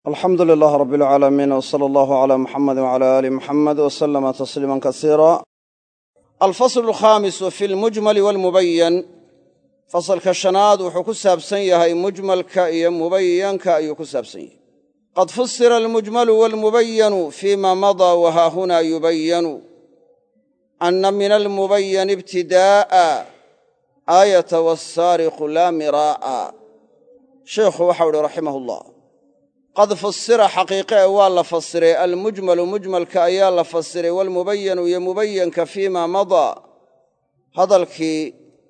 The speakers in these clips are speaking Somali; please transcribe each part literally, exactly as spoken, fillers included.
alxamdu lilaah rabi alcaalamiin wsala allahu calaa muxamedi wcala aali muxamed wasalama tasliiman kasiira alfaslu alkhaamisu fi lmujmali walmubayan fasalka shanaad wuxuu ku saabsan yahay mujmalka iyo mubayanka ayuu ku saabsan yahay qad fusira almujmalu walmubayanu fima madaa wahaahunaa yubayanu ana min almubayani ibtidaa'a aayata wasaariqu laa miraa'a sheikhu waxau uhi raximah ullah qad fusira xaqiiqe e waa la fasiray almujmalu mujmalka ayaa la fasiray walmubayanu iyo mubayanka fiima madaa hadalkii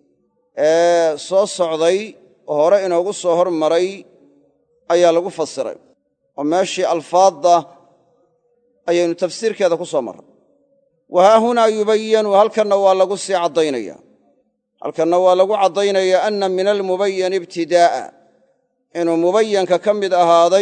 ee soo socday oo hore inoogu soo hormaray ayaa lagu fasiray oo meeshii alfaadda ayaynu tafsiirkeeda ku soo marray wahaahunaa yubayanu halkanna waa lagu sii caddaynaya halkanna waa lagu caddaynaya anna min almubayani ibtidaa'a inuu mubayanka ka mid ahaaday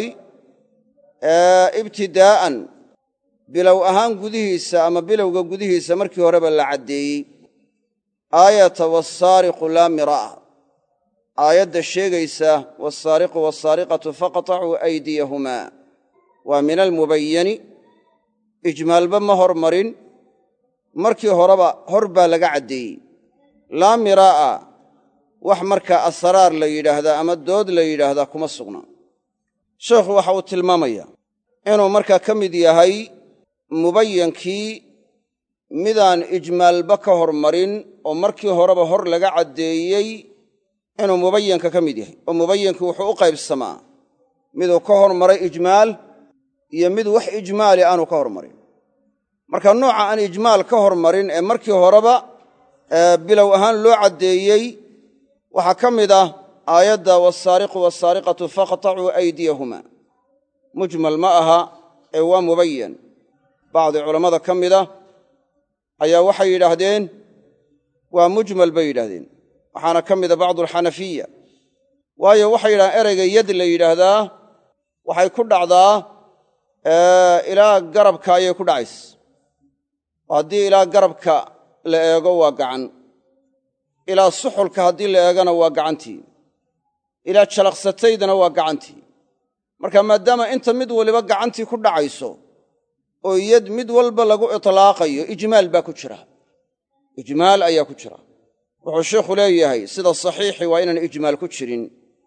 ibtidaa'an bilow ahaan gudihiisa ama bilowga gudihiisa markii horeba la caddeeyey aayata wasaariqu laa miraa'a aayadda sheegaysa wasaariqu wasaariqatu faqtacuu aydiyahumaa waa min almubayani ijmaalba ma hormarin markii horeba hor baa laga caddeeyey laa miraa'a wax markaa asraar la yidhaahdaa ama dood la yidhaahdaa kuma sugna sheekhu waxa uu tilmaamayaa inuu markaa ka mid yahay mubayankii midaan ijmaalba ka hormarin oo markii horeba hor laga caddeeyey inuu mubayanka ka mid yahay oo mubayankii wuxuu u qaybsamaa miduu ka hormaray ijmaal iyo mid wax ijmaali aanu ka hormarin marka nooca aan ijmaal ka hormarin ee markii horeba bilow ahaan loo caddeeyey waxaa ka mid ah aayadda wasaariqu wasaariqatu faqtacuu aydiyahumaa mujmal ma aha ee waa mubayan bacdi culammada ka mida ayaa waxay yidhaahdeen waa mujmal bay yidhaahdeen waxaana ka mida bacdualxanafiya waayo waxay yidhahdeen ereyga yad la yidhaahdaa waxay ku dhacdaa ilaa garabka ayay ku dhacaysa oo haddii ilaa garabka la eego waa gacan ilaa suxulka haddii la eegana waa gacantii ilaa jalaqsataydana waa gacantii marka maadaama inta mid waliba gacantii ku dhacayso oo yad mid walba lagu itlaaqayo ijmaal baa ku jira ijmaal ayaa ku jira wuxuu sheikhu leeyahay sida saxiixi waa inaan ijmaal ku jirin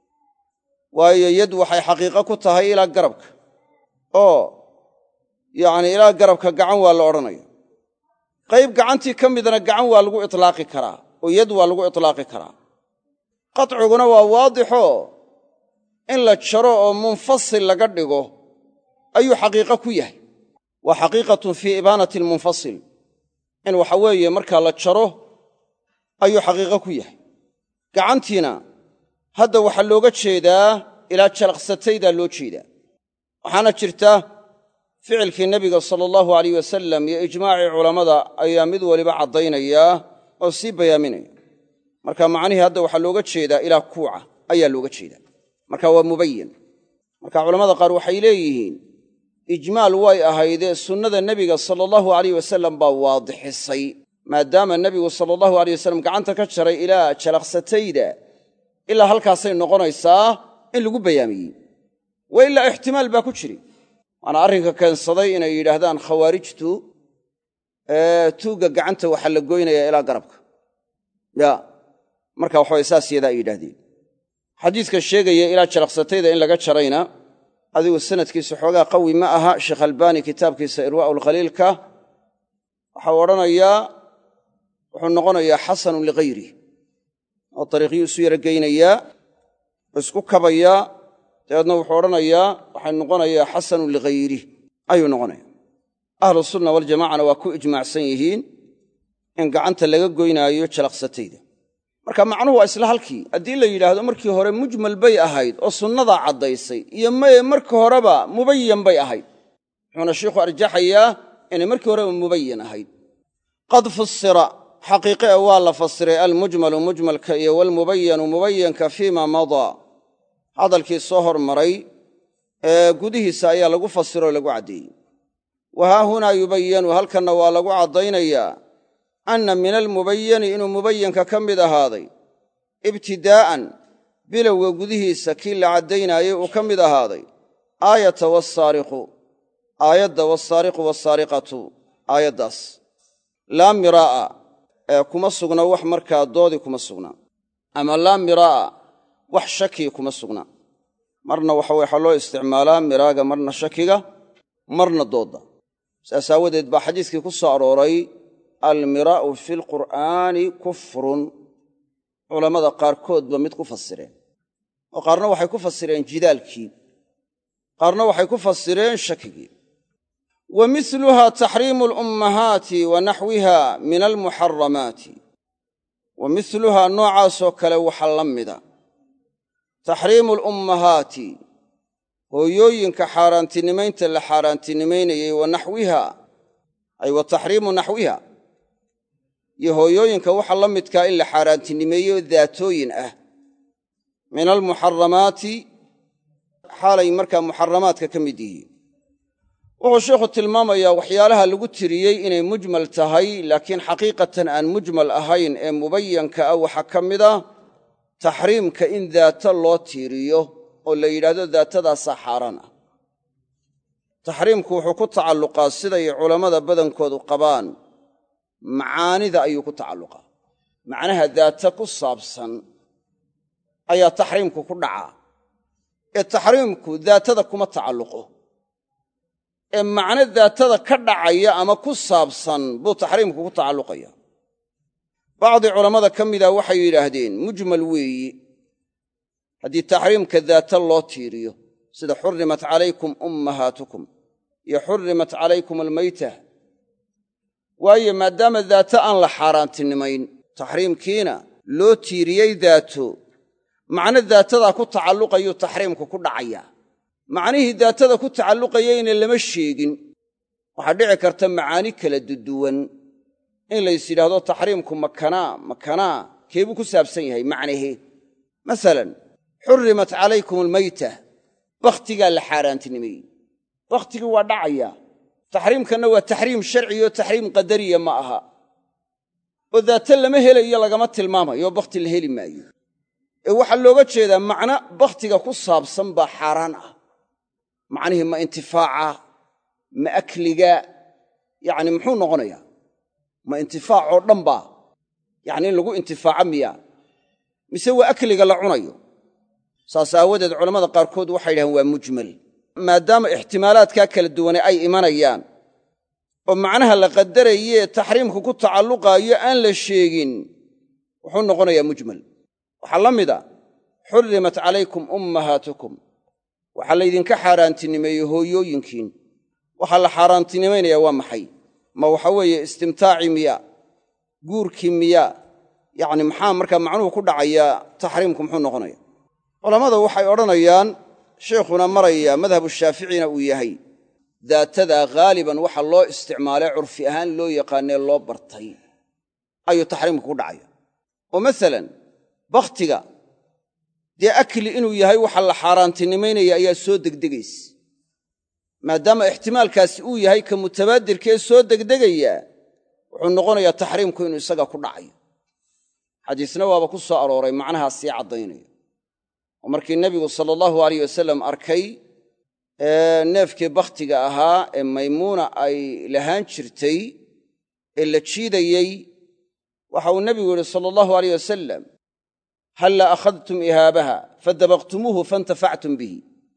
waayo yad waxay xaqiiqo ku tahay ilaa garabka oo yacnii ilaa garabka gacan waa la odhanaya qayb gacantii ka midna gacan waa lagu itlaaqi karaa oo yad waa lagu itlaaqi karaa qadciguna waa waadixoo in la jaro oo munfasil laga dhigo ayuu xaqiiqo ku yahay waa xaqiiqatun fii ibaanati almunfasil in waxa weeye markaa la jaro ayuu xaqiiqo ku yahay gacantiina hadda waxaa looga jeedaa ilaa jalaqsataydaa loo jeedaa waxaana jirta ficilkii nebiga sala allahu alayh wasalam iyo ijmaacii culammada ayaa mid waliba caddaynayaa oo sii bayaaminaya marka macnihii hadda waxaa looga jeedaa ilaa kuuca ayaa looga jeedaa marka waa mubayan marka culammada qaar waxay leeyihiin ijmaal way ahaydee sunnada nebiga sala allahu alayh wasalam baa waadixisay maadaama nebigu sala allahu alayh wasalam gacanta ka jaray ilaa jalaqsatayda ilaa halkaasay noqonaysaa in lagu bayaamiyey wa ilaa ixtimaal baa ku jiri waana arrinka keensaday inay yidhaahdaan khawaarijtu tuugga gacanta waxaa la goynayaa ilaa garabka ya marka waxaway saas yadaa ay yidhahdeen xadiidka sheegaya ilaa jalaqsatayda in laga jarayna adigu sanadkiisa xoogaa qawi ma aha sheekh albaani kitaabkiisa irwaa'u lkhaliilka waxau odhanayaa wuxuu noqonayaa xasanun lighayri oo dariiqyuu isu yara geynayaa oo isku kabayaa dabeedna wuxuu odhanayaa waxay noqonayaa xasanun lighayri ayuu noqonaya ahlu sunna waljamacana waa ku ijmaacsan yihiin in gacanta laga goynaayo jalaqsatayda marka macnuhu waa isla halkii haddii la yidhaahdo markii hore mujmal bay ahayd oo sunnadaa caddaysay iyo maye markii horeba mubayan bay ahayd wuxuuna sheikhu arjaxayaa inay markii horeba mubayan ahayd qad fusira xaqiiqe e waa la fasiray almujmalu mujmalka iyo walmubayanu mubayanka fiima madaa hadalkii soo hormaray ee gudihiisa ayaa lagu fasiro oo lagu caddeeyey wahaahunaa yubayanu halkanna waa lagu caddaynayaa anna min almubayani inuu mubayanka ka mid ahaaday ibtidaa'an bilowga gudihiisa kii la caddaynaayey uu ka mid ahaaday aayata wasaariqu aayadda wasaariqu wasaariqatu aayaddaas laa miraa'a ee kuma sugna wax markaa doodi kuma sugna ama laa miraa'a wax shakii kuma sugna marna waxa waxaa loo isticmaalaa miraaga marna shakiga marna doodda saas aawadeed baa xadiiskii ku soo arooray almiraa'u fi lqur'aani kufrun culammada qaarkoodba mid ku fasireen oo qaarna waxay ku fasireen jidaalkii qaarna waxay ku fasireen shakigii wa miluhaa taxriimu alummahaati wa naxwiha min almuxaramaati wa miluhaa noocaasoo kale waxa la mida taxriimu alummahaati hooyooyinka xaaraantinimaynta la xaaraantinimaynayey wa naxwiha ay wa taxriimu naxwiha iyo hooyooyinka waxa la midkaa in la xaaraantinimeeyo daatooyin ah min almuxaramaati xaalay markaa muxaramaadka ka mid yihiin wuxuu sheikhu tilmaamayaa waxyaalaha lagu tiriyey inay mujmal tahay laakiin xaqiiqatan aan mujmal ahayn ee mubayanka ah waxaa ka mid ah taxriimka in daata loo tiiriyo oo la yidhaahdo daatadaasaa xaaraan ah taxriimku wuxuu ku tacalluqaa siday culammada badankoodu qabaan macaanida ayuu ku tacalluqaa macnaha daata ku saabsan ayaa taxriimku ku dhacaa ee taxriimku daatada kuma tacalluqo ee macno daatada ka dhacaya ama ku saabsan buu taxriimku ku tacalluqaya bacdi culammada ka mida waxay yidhaahdeen mujmal weeyi haddii taxriimka daata loo tiiriyo sida xurrimat calaykum ummahaatukum iyo xurrimat calaykum almayta waayo maadaama daata aan la xaaraantinimayn taxriimkiina loo tiiriyey daato macno daatadaa ku tacalluqayuu taxriimku ku dhacaya macnihii daatada ku tacalluqayeyna lama sheegin waxaa dhici karta macaani kala duduwan in lays yidhaahdo taxriimku makanaa makanaa keebuu ku saabsan yahay macnahee masalan xurrimat calaykum almayta bakhtigaa la xaaraantinimeeyey bakhtigii waa dhacaya taxriimkanna waa taxriim sharciyo taxriim qadariya ma aha oo daata lama helayo lagama tilmaamayo bakhti la heli maayo ee waxaa looga jeedaa macno bakhtiga ku saabsan baa xaaraan ah macnihii ma intifaaca ma akliga yacni muxuu noqonayaa ma intifaacoo dhan baa yacni in lagu intifaaco miyaa mise waa akliga la cunayo saas aawadeed culammada qaarkood waxay yidhahdeen waa mujmal maadaama ixtimaalaadkaa kala duwane ay imanayaan oo macnaha la qadarayee taxriimku ku tacalluqaayo aan la sheegin wuxuu noqonayaa mujmal waxaa la mida xurrimat calaykum ummahaatukum waxaa laydinka xaaraantinimeeyey hooyooyinkiin waxaa la xaaraantinimaynayaa waa maxay ma waxa weeye istimtaaci miya guurkii miya yacni maxaa markaa macnuhu ku dhacayaa taxriimku muxuu noqonaya culammada waxay odhanayaan sheikhuna maraya madhabu shaaficina uu yahay daatadaa haaliban waxa loo isticmaalay curfi ahaan loo yaqaanee loo bartay ayuu taxriimku ku dhacaya oo masalan bakhtiga dee akli inuu yahay waxa la xaaraantinimaynaya ayaa soo degdegaysa maadaama ixtimaalkaasi uu yahay ka mutabaadirkee soo degdegaya wuxuu noqonayaa taxriimku inuu isaga ku dhacayo xadiisna waaba ku soo arooray macnahaas sii caddaynaya oo markii nebigu sala allahu alayh wasalam arkay neefkii bakhtiga ahaa ee maymuuna ay lahaan jirtay ee la jiidayey waxa uu nebigu yidhi sala allahu alayh wasalam halla akhadtum ihaabaha fadabaqtumuuhu faintafactum bihi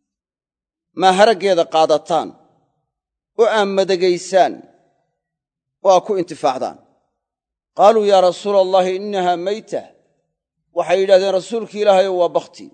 maa haraggeeda qaadataan oo aad madagaysaan oo aad ku intifaacdaan qaaluu yaa rasuula allahi innahaa mayta waxay yidhahdeen rasuulki ilaahayow waa bakhti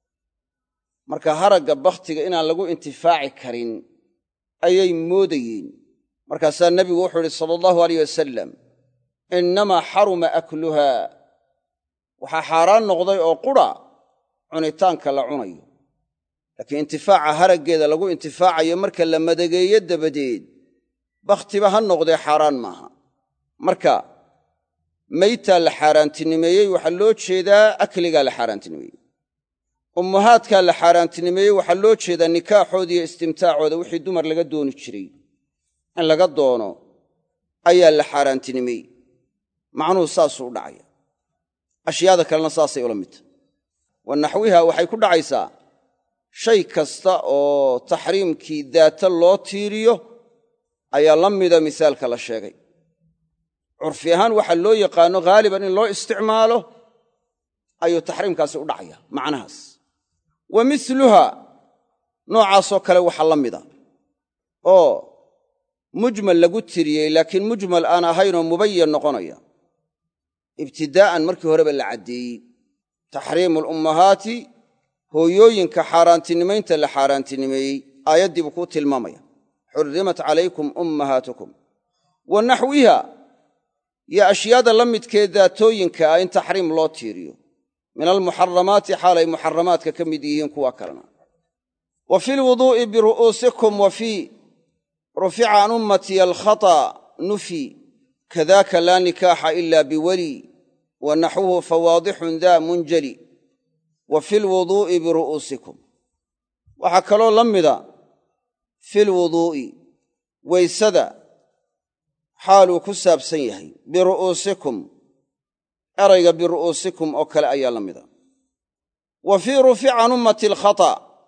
marka haragga bakhtiga inaan lagu intifaaci karin ayay moodayeen markaasaa nebigu wuxuu yidhi sala allahu alayh wasalam innamaa xaruma akluhaa waxaa xaaraan noqday oo qudha cunitaanka la cunayo laakiin intifaaca haraggeeda lagu intifaacayo marka la madageeyo dabadeed bakhtiba ha noqdee xaaraan maaha marka maytaa la xaaraantinimeeyey waxaa loo jeedaa akligaa la xaaraantinimeeyey ummahaadkaa la xaaraantinimeeyey waxaa loo jeedaa nikaaxooda iyo istimtaacooda wixii dumar laga dooni jiray in laga doono ayaa la xaaraantinimeeyey macnuhu saasuu u dhacaya ashyaada kalena saasay ula midta wa naxwiha waxay ku dhacaysaa shay kasta oo taxriimkii daata loo tiiriyo ayaa la mida misaalka la sheegay. curfi ahaan waxa loo yaqaano haaliban in loo isticmaalo ayuu taxriimkaasi u dhacaya macnahaas. wa miluha noocaasoo kale waxa la mida oo mujmal lagu tiriyey laakiin mujmal aan ahaynoo mubayan noqonaya ibtidaa'an markii horeba la caddeeyey. taxriimu alummahaati hooyooyinka xaaraantinimaynta la xaaraantinimeeyey aayaddii buu kuu tilmaamaya. xurrimat calaykum ummahaatukum wa naxwiha iyo ashyaada la midkee daatooyinka ah in taxriim loo tiiriyo min almuxaramaati xaalay muxaramaadka ka mid yihiin kuwa kalena. wa fi lwuduu'i biru'uusikum wa fii rufica can ummatii alkhata nufi kadaka laa nikaaxa ila biweli wa naxwuhu fawaadixun daa munjali. wa fi lwuduu'i biru'uusikum waxaa kaloo la mida fi lwuduu'i waysada xaaluu ku saabsan yahay biru'uusikum erayga biru'uusikum oo kale ayaa la mida. wa fii rufica can ummati alkhata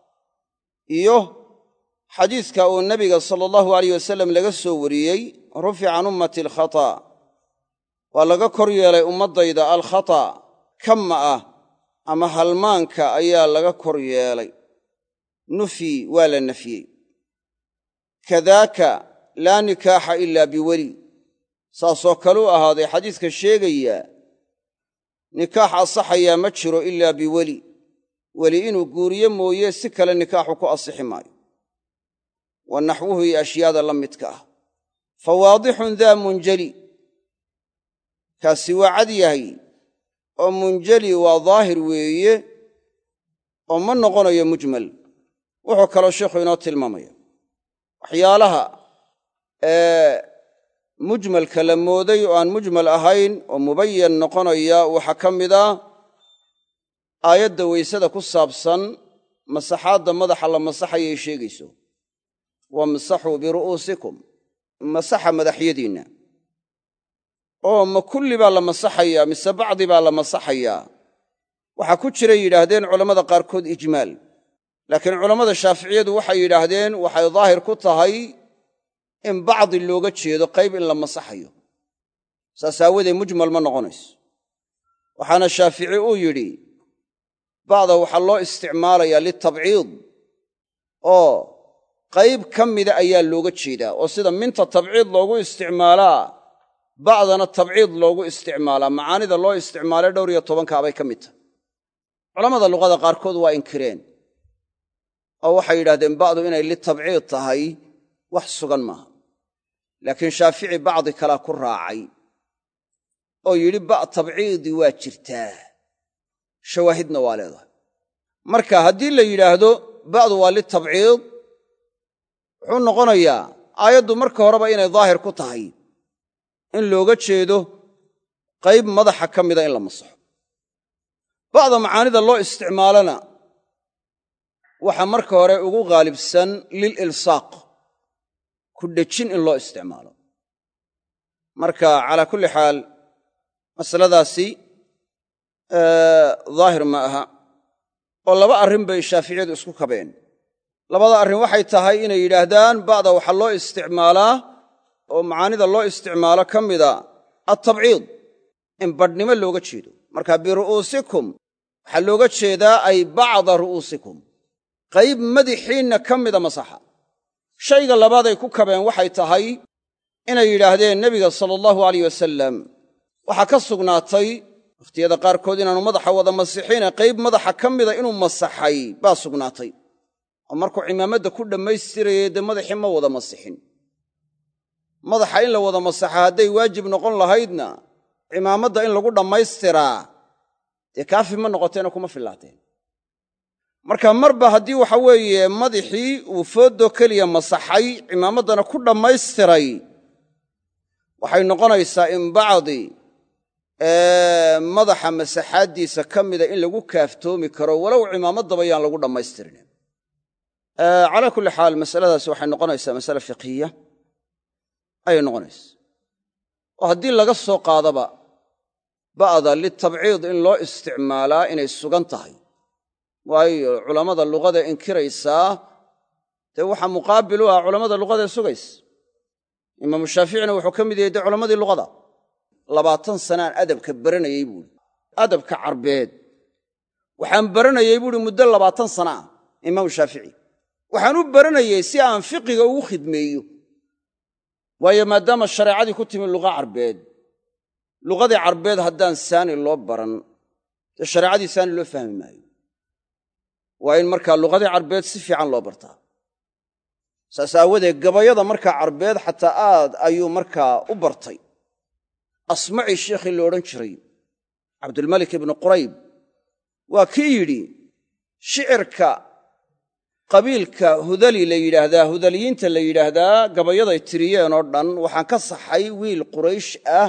iyo xadiiska uu nebiga sala allahu alayh wasalam laga soo wariyey rufica can ummati alkhata waa laga kor yeelay ummaddayda alkhata kamma ah ama halmaanka ayaa laga kor yeelay. nufi waa la nafiyey. kadaaka laa nikaaxa ilaa biweli saasoo kale u ahaaday xadiiska sheegaya nikaax asaxayaa ma jiro ilaa biweli weli inuu guuriyo mooye si kale nikaaxu ku asixi maayo. wa naxwuhu iyo ashyaada la midka ah fawaadixun daa munjali kaasi waa cad yahay oo munjali waa daahir weeye oo ma noqonayo mujmal. wuxuu kaloo sheikhu inoo tilmaamaya waxyaalaha ee mujmalka la mooday oo aan mujmal ahayn oo mubayan noqonaya waxaa ka mid ah aayadda weysada ku saabsan masaxaadda madaxa la masaxayay sheegayso wamsaxuu biru'uusikum masaxa madaxyadiinna oo ma kulli baa la masaxayaa mise bacdi baa la masaxayaa. waxaa ku jiray yidhaahdeen culammada qaarkood ijmaal laakiin culammada shaaficiyadu waxay yidhaahdeen waxay daahir ku tahay in bacdi looga jeedo qayb in la masaxayo saas aawadeed mujmal ma noqonayso. waxaana shaafici uu yidhi bacda waxaa loo isticmaalayaa litabciid oo qayb ka mida ayaa looga jeedaa oo sida minta tabciid loogu isticmaalaa bacdana tabciid loogu isticmaalaa macaanida loo isticmaalay dhowr iyo tobankaabay ka mid tahay. culammada luqada qaarkood waa inkireen oo waxay yidhahdeen bacdu inay litabciid tahay wax sugan maaha. laakiin shaafici bacdi kalaa ku raacay oo yidhi ba' tabciidi waa jirtaa shawaahidna waa leedahay. marka haddii la yidhaahdo ba'du waa litabciid wuxuu noqonayaa aayaddu marka horeba inay daahir ku tahay in looga jeedo qayb madaxa ka mida in la masaxo. ba'da macaanida loo isticmaalana waxaa marka hore ugu haalibsan lililsaaq ku dhejin in loo isticmaalo. marka calaa kulli xaal masaladaasi daahir ma aha oo laba arrin bay shaaficiyadu isku kabeen. labada arrin waxay tahay inay yidhaahdaan ba'da waxaa loo isticmaalaa oo macaanida loo isticmaalo ka mida attabciid in badhnimo looga jeedo. marka biru'uusikum waxaa looga jeedaa ay bacda ru'uusikum qayb madaxiinna ka mida masaxa. shayga labaaday ku kabeen waxay tahay inay yidhaahdeen nebiga sala allahu alayh wasalam waxaa ka sugnaatay wakhtiyada qaarkood inaanu madaxa wada masixine qayb madaxa ka mida inuu masaxay baa sugnaatay oo markuu cimaamadda ku dhammaystirayay dee madaxii ma wada masixin. madaxa in la wada masaxa hadday waajib noqon lahaydna cimaamadda in lagu dhammaystiraa dee kaafi ma noqoteena kuma fillaateen. marka marba haddii waxa weeye madaxii uu fooddo keliya masaxay cimaamaddana ku dhammaystiray waxay noqonaysaa in bacdi madaxa masaxaaddiisa ka mida in lagu kaaftoomi karo walow cimaamaddaba yaan lagu dhammaystirin. calaa kulli xaal masaladaasi waxay noqonaysaa masale fiqhiya ayay noqonaysa oo haddii laga soo qaadaba ba'da litabciid in loo isticmaalaa inay sugan tahay waayo culammada luqada inkiraysaa dee waxaa muqaabil u ah culammada luqadae sugaysa imaamu shaaficina wuxuu ka mid yahay dee culammadii luqada labaatan sanaan adabka baranayey buuhi adabka carbeed waxaan baranayey buuhi muddo labaatan sana ah imaamu shaafici waxaan u baranayey si aan fiqiga ugu khidmeeyo waayo maadaama shareecadii ku timi luqa carbeed luqadii carbeed haddaan saani loo baran dee shareecadii saani loo fahmi maayo waa in markaa luqadii carbeed si fiican loo bartaa saas aawadeed gabayada markaa carbeed xataa aad ayuu markaa u bartay asmaci sheikhii lo odhan jiray cabdulmalik ibnu qurayb waa kii yidhi shicirka qabiilka hudali la yidhaahdaa hudaliyiinta la yidhaahdaa gabayaday tiriyeen oo dhan waxaan ka saxay wiil quraysh ah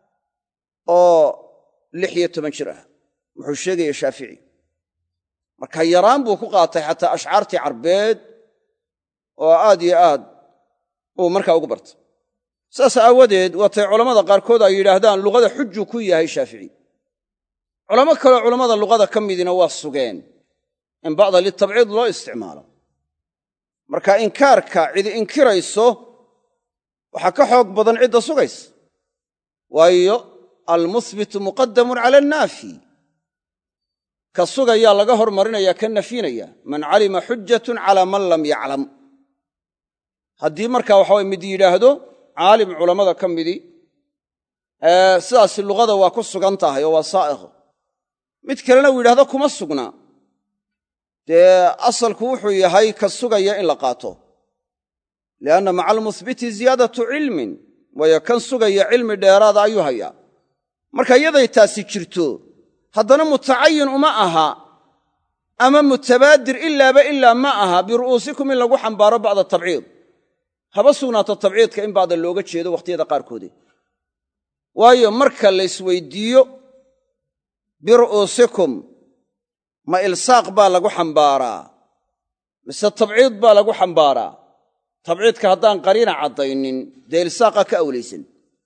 oo lix iyo toban jir ah wuxuu sheegaya shaafici marka yaraan buu ku qaatay xataa ashcaartii carbeed oo aad iyo aad uu markaa ugu bartay saas aawadeed waatay culammada qaarkood ay yidhaahdaan luqada xujuu ku yahay shaafici culamo kaleo culammada luqada ka midina waa sugeen in bacda litabciid loo isticmaalo marka inkaarka cidi inkirayso waxaa ka xoog badan cidda sugaysa waayo almuhbitu muqadamun cala annaafi ka sugayaa laga hormarinaya ka nafyinaya man calima xujjatun calaa man lam yaclam haddii markaa waxa waye mid yidhaahdo caalim culammada ka midii sidaasi luqada waa ku sugan tahay oo waa saa'iq mid kalena uu yidhahdo kuma sugna dee asalku wuxuu yahay ka sugaya in la qaato lianna maca almuhbiti ziyaadatu cilmin waayo kan sugaya cilmi dheeraada ayuu hayaa marka iyaday taasi jirto haddana mutacayin uma aha ama mutabaadir ilaaba ilaa ma aha biru'uusikum in lagu xambaaro bacda tabciid haba sugnaato tabciidka in bacda looga jeedo wakhtiyada qaarkoodii waayo marka laysweyddiiyo biru'uusikum ma ilsaaq baa lagu xambaaraa mise tabciid baa lagu xambaaraa tabciidka haddaan qariina caddaynin dee ilsaaqa ka awlaysan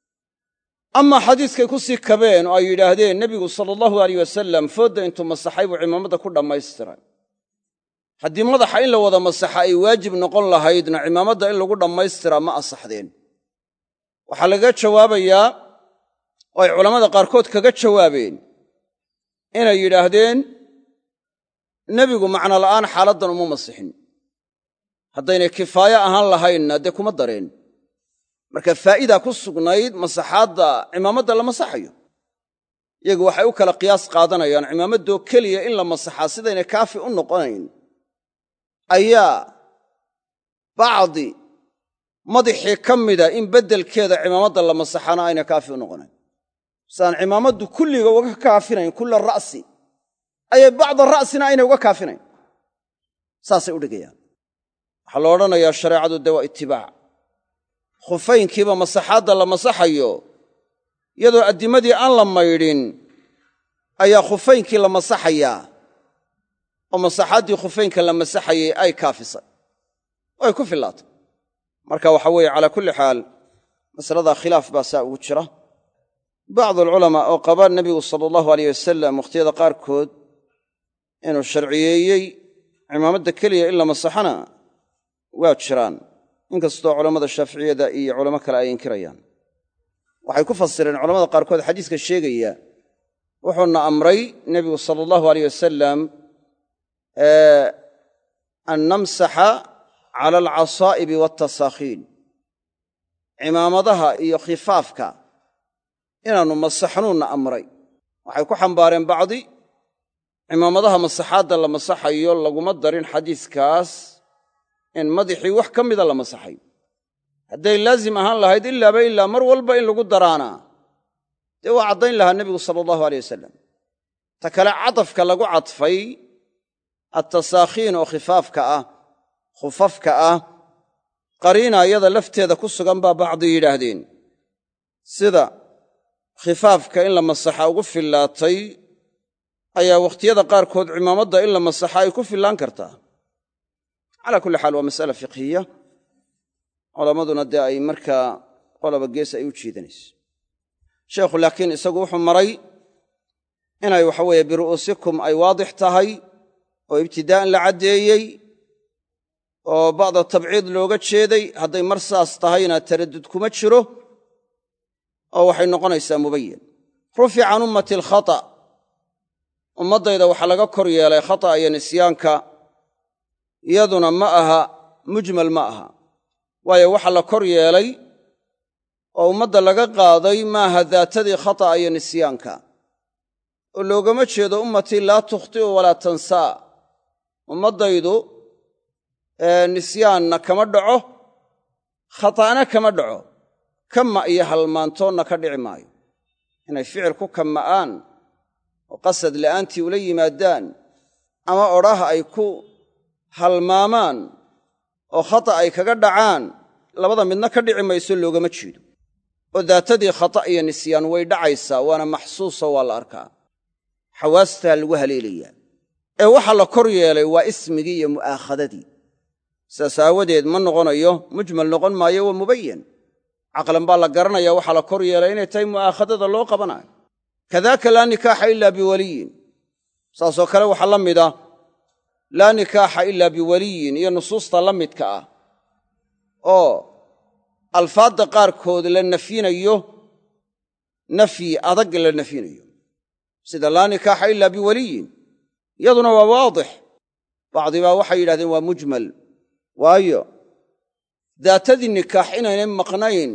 amaa xadiiskay ku sii kabeen oo ay yidhaahdeen nebigu sala allahu alayh wasalam foodda intuu masaxay buu cimaamadda ku dhammaystiray haddii madaxa in la wada masaxa ay waajib noqon lahaydna cimaamadda in lagu dhammaystiraa ma asaxdeen waxaa lagaga jawaabayaa oo ay culammada qaarkood kaga jawaabeen inay yidhaahdeen nebigu macno la'aan xaaladdan uma masixin haddaynay kifaaye ahaan lahaynna dee kuma dareen marka faa'idaa ku sugnayd masaxaadda cimaamadda la masaxayo iyagu waxay u kala qiyaas qaadanayaan cimaamaddoo keliya in la masaxaa sidaynay kaafi u noqonayn ayaa bacdi madaxii ka mida in beddelkeeda cimaamadda la masaxana aynay kaafi u noqonayn sidaan cimaamaddu kulliga uga kaafinayn kulla ra'si ayay bacda ra'sina aynay uga kaafinayn saasay u dhigayaan waxaa la odhanayaa shareecadu dee waa itibaac khufaynkiiba masaxaadda la masaxayo iyadoo addimadii aan la maydhin ayaa khufaynkii la masaxayaa oo masaxaaddii khufaynka la masaxayay ay kaafisay oo ay ku fillaatay marka waxa weeye calaa kulli xaal masaladaa khilaaf baa saa ugu jira bacdu alculamaa oo qaba nebigu sala allahu alayh wasalam wakhtiyada qaarkood inuu sharciyeeyey cimaamadda keliya in la masaxana waa jiraan inkastoo culammada shaaficiyada iyo culamo kale ay inkirayaan waxay ku fasireen culamada qaarkood xadiiska sheegaya wuxuuna amray nebigu sala allahu alayh wasalam an namsaxa cala alcasaa'ibi waaltasaakhiin cimaamadaha iyo khifaafka inaannu masaxnuunna amray waxay ku xambaareen bacdi cimaamadaha masaxaadda la masaxayo laguma darin xadiiskaas in madaxii wax ka mida la masaxay hadday laazim ahaan lahayd ilaaba ilaa mar walba in lagu daraanaa dee waa caddayn lahaa nebigu sala allahu aleyh wasalam ta kale cadafka lagu cadfay attasaakhiin oo khifaafka ah khufafka ah qariina iyada lafteeda ku sugan baa bacdi yidhaahdeen sida khifaafka in la masaxa ugu fillaatay ayaa wakhtiyada qaarkood cimaamadda in la masaxa ay ku fillaan kartaa calaa kulli xaal waa mas'ala fiqhiya culammaduna dee ay markaa qoloba gees ay u jiidanayso sheekhu laakiin isagu wuxuu maray inay waxa weeye biru'uusikum ay waadix tahay oo ibtidaa'an la caddeeyey oo bacda tabciid looga jeeday hadday mar saas tahayna taraddud kuma jiro oo waxay noqonaysaa mubayan. rufica can ummati alkhata' ummaddayda waxaa laga kor yeelay khata'a iyo nisyaanka, iyaduna ma aha mujmal ma aha, waayo waxa la kor yeelay oo ummadda laga qaaday maaha daatadii khata'a iyo nisyaanka, oo loogama jeedo ummatii laa tukhti'u walaa tansaa. ummaddaydu nisyaanna kama dhaco, khata'na kama dhaco, kama iyo halmaantoonna ka dhici maayo. inay ficil ku kama'aan oo qasad la'aantii ula yimaadaan ama odhaha ay ku halmaamaan oo khata' ay kaga dhacaan, labada midna ka dhici mayso loogama jeedo. oo daatadii khata' iyo nisyaan way dhacaysaa, waana maxsuuso waa la arkaa, xawaastaa lagu haleelayaa. ee waxa la kor yeelay waa ismigii iyo mu'aakhadadii. sidaas aawadeed ma noqonayo mujmal noqon maayo, waa mubayan. caqlan baa la garanaya waxa la kor yeelay inay tahay mu'aakhadada loo qabanayo. kadaaka laa nikaaxa ilaa biwaliyin, saasoo kale waxaa la mida laa nikaaxa ilaa biwaliyin iyo nusuusta la midka ah oo alfaadda qaarkood la nafyinayo nafyi adag la nafyinayo, sida laa nikaaxa ilaa biwaliyin. iyaduna waa waadix. bacdibaa waxay yidhahdeen waa mujmal, waayo daatadii nikaax inaynay maqnayn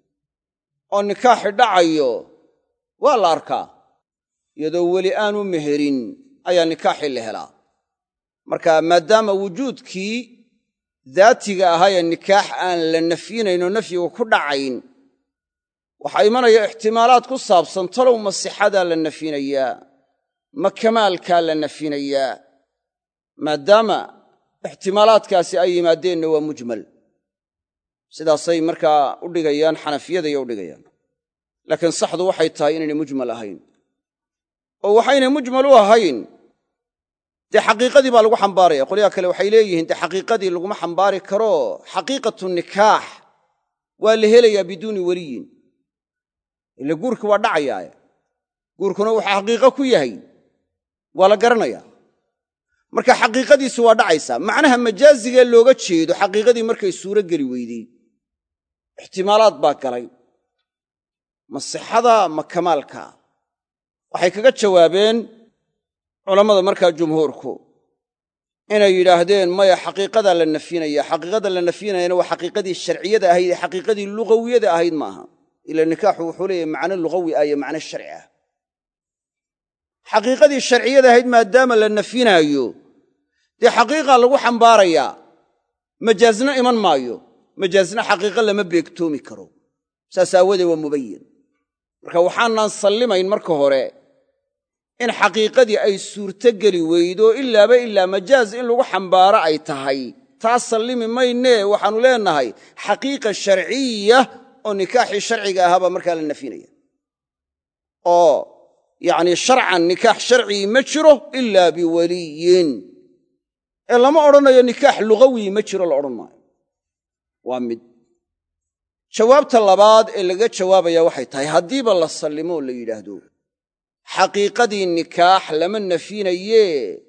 oo nikaaxi dhacayo waa la arkaa, iyadoo weli aanu meherin ayaa nikaaxii la helaa. marka maadaama wujuudkii daatiga ahaayee nikaax aan la nafyinayn oo nafyiga ku dhacayn, waxaa imanaya ixtimaalaad ku saabsan talow ma sixadaa la nafyinayaa, ma kamaalkaa la nafyinayaa. maadaama ixtimaalaadkaasi ay yimaadeenna waa mujmal. sidaasay markaa u dhigayaan xanafiyadaiyo u dhigayaan. laakiin saxdu waxay tahay inaynay mujmal ahayn. oo waxaynay mujmal u ahayn dee xaqiiqadii baa lagu xambaaraya. qolyaha kale waxay leeyihiin dee xaqiiqadii laguma xambaari karo, xaqiiqatu nikaax waa la helayaa biduuni weliyin. ila guurki waa dhacayaa, guurkuna wuxuu xaqiiqo ku yahay waa la garanayaa. marka xaqiiqadiisu waa dhacaysaa. macnaha majaazigee looga jeedo xaqiiqadii markay suuro geli weydey, ixtimaalaad baa galay, ma sixada ma kamaalka. waxay kaga jawaabeen culammada markaa jumhuurku inay yidhaahdeen maya, xaqiiqadaa la nafyinaya. xaqiiqada la nafyinayana waa xaqiiqadii sharciyada ahayd ee xaqiiqadii lugawiyada ahayd maaha. ila nikaaxu wuxuu leeyahay macno lugawi ah iyo macno sharci ah. xaqiiqadii sharciyada ahayd maadaama la nafyinaayo, dee xaqiiqa lagu xambaarayaa, majaazna iman maayo. majaazna xaqiiqo lama beegtoomi karo. saas aawadee waa mubayin. marka waxaanaan sallimayn marka hore in xaqiiqadii ay suurto geli weydo ilaaba ilaa majaaz in lagu xambaaro ay tahay. taas sallimi maynee waxaannu leenahay xaqiiqa sharciya oo nikaaxii sharciga ahaabaa markaa la nafyinaya. oo yacnii sharcan nikaax sharcii ma jiro ilaa biwaliyin. ee lama odhanayo nikaax lugawi ma jiro la odhan maayo. waa mid. jawaabta labaad ee laga jawaabaya waxay tahay haddiiba la sallimo oo la yidhaahdo xaqiiqadii nikaax lama nafyinaye,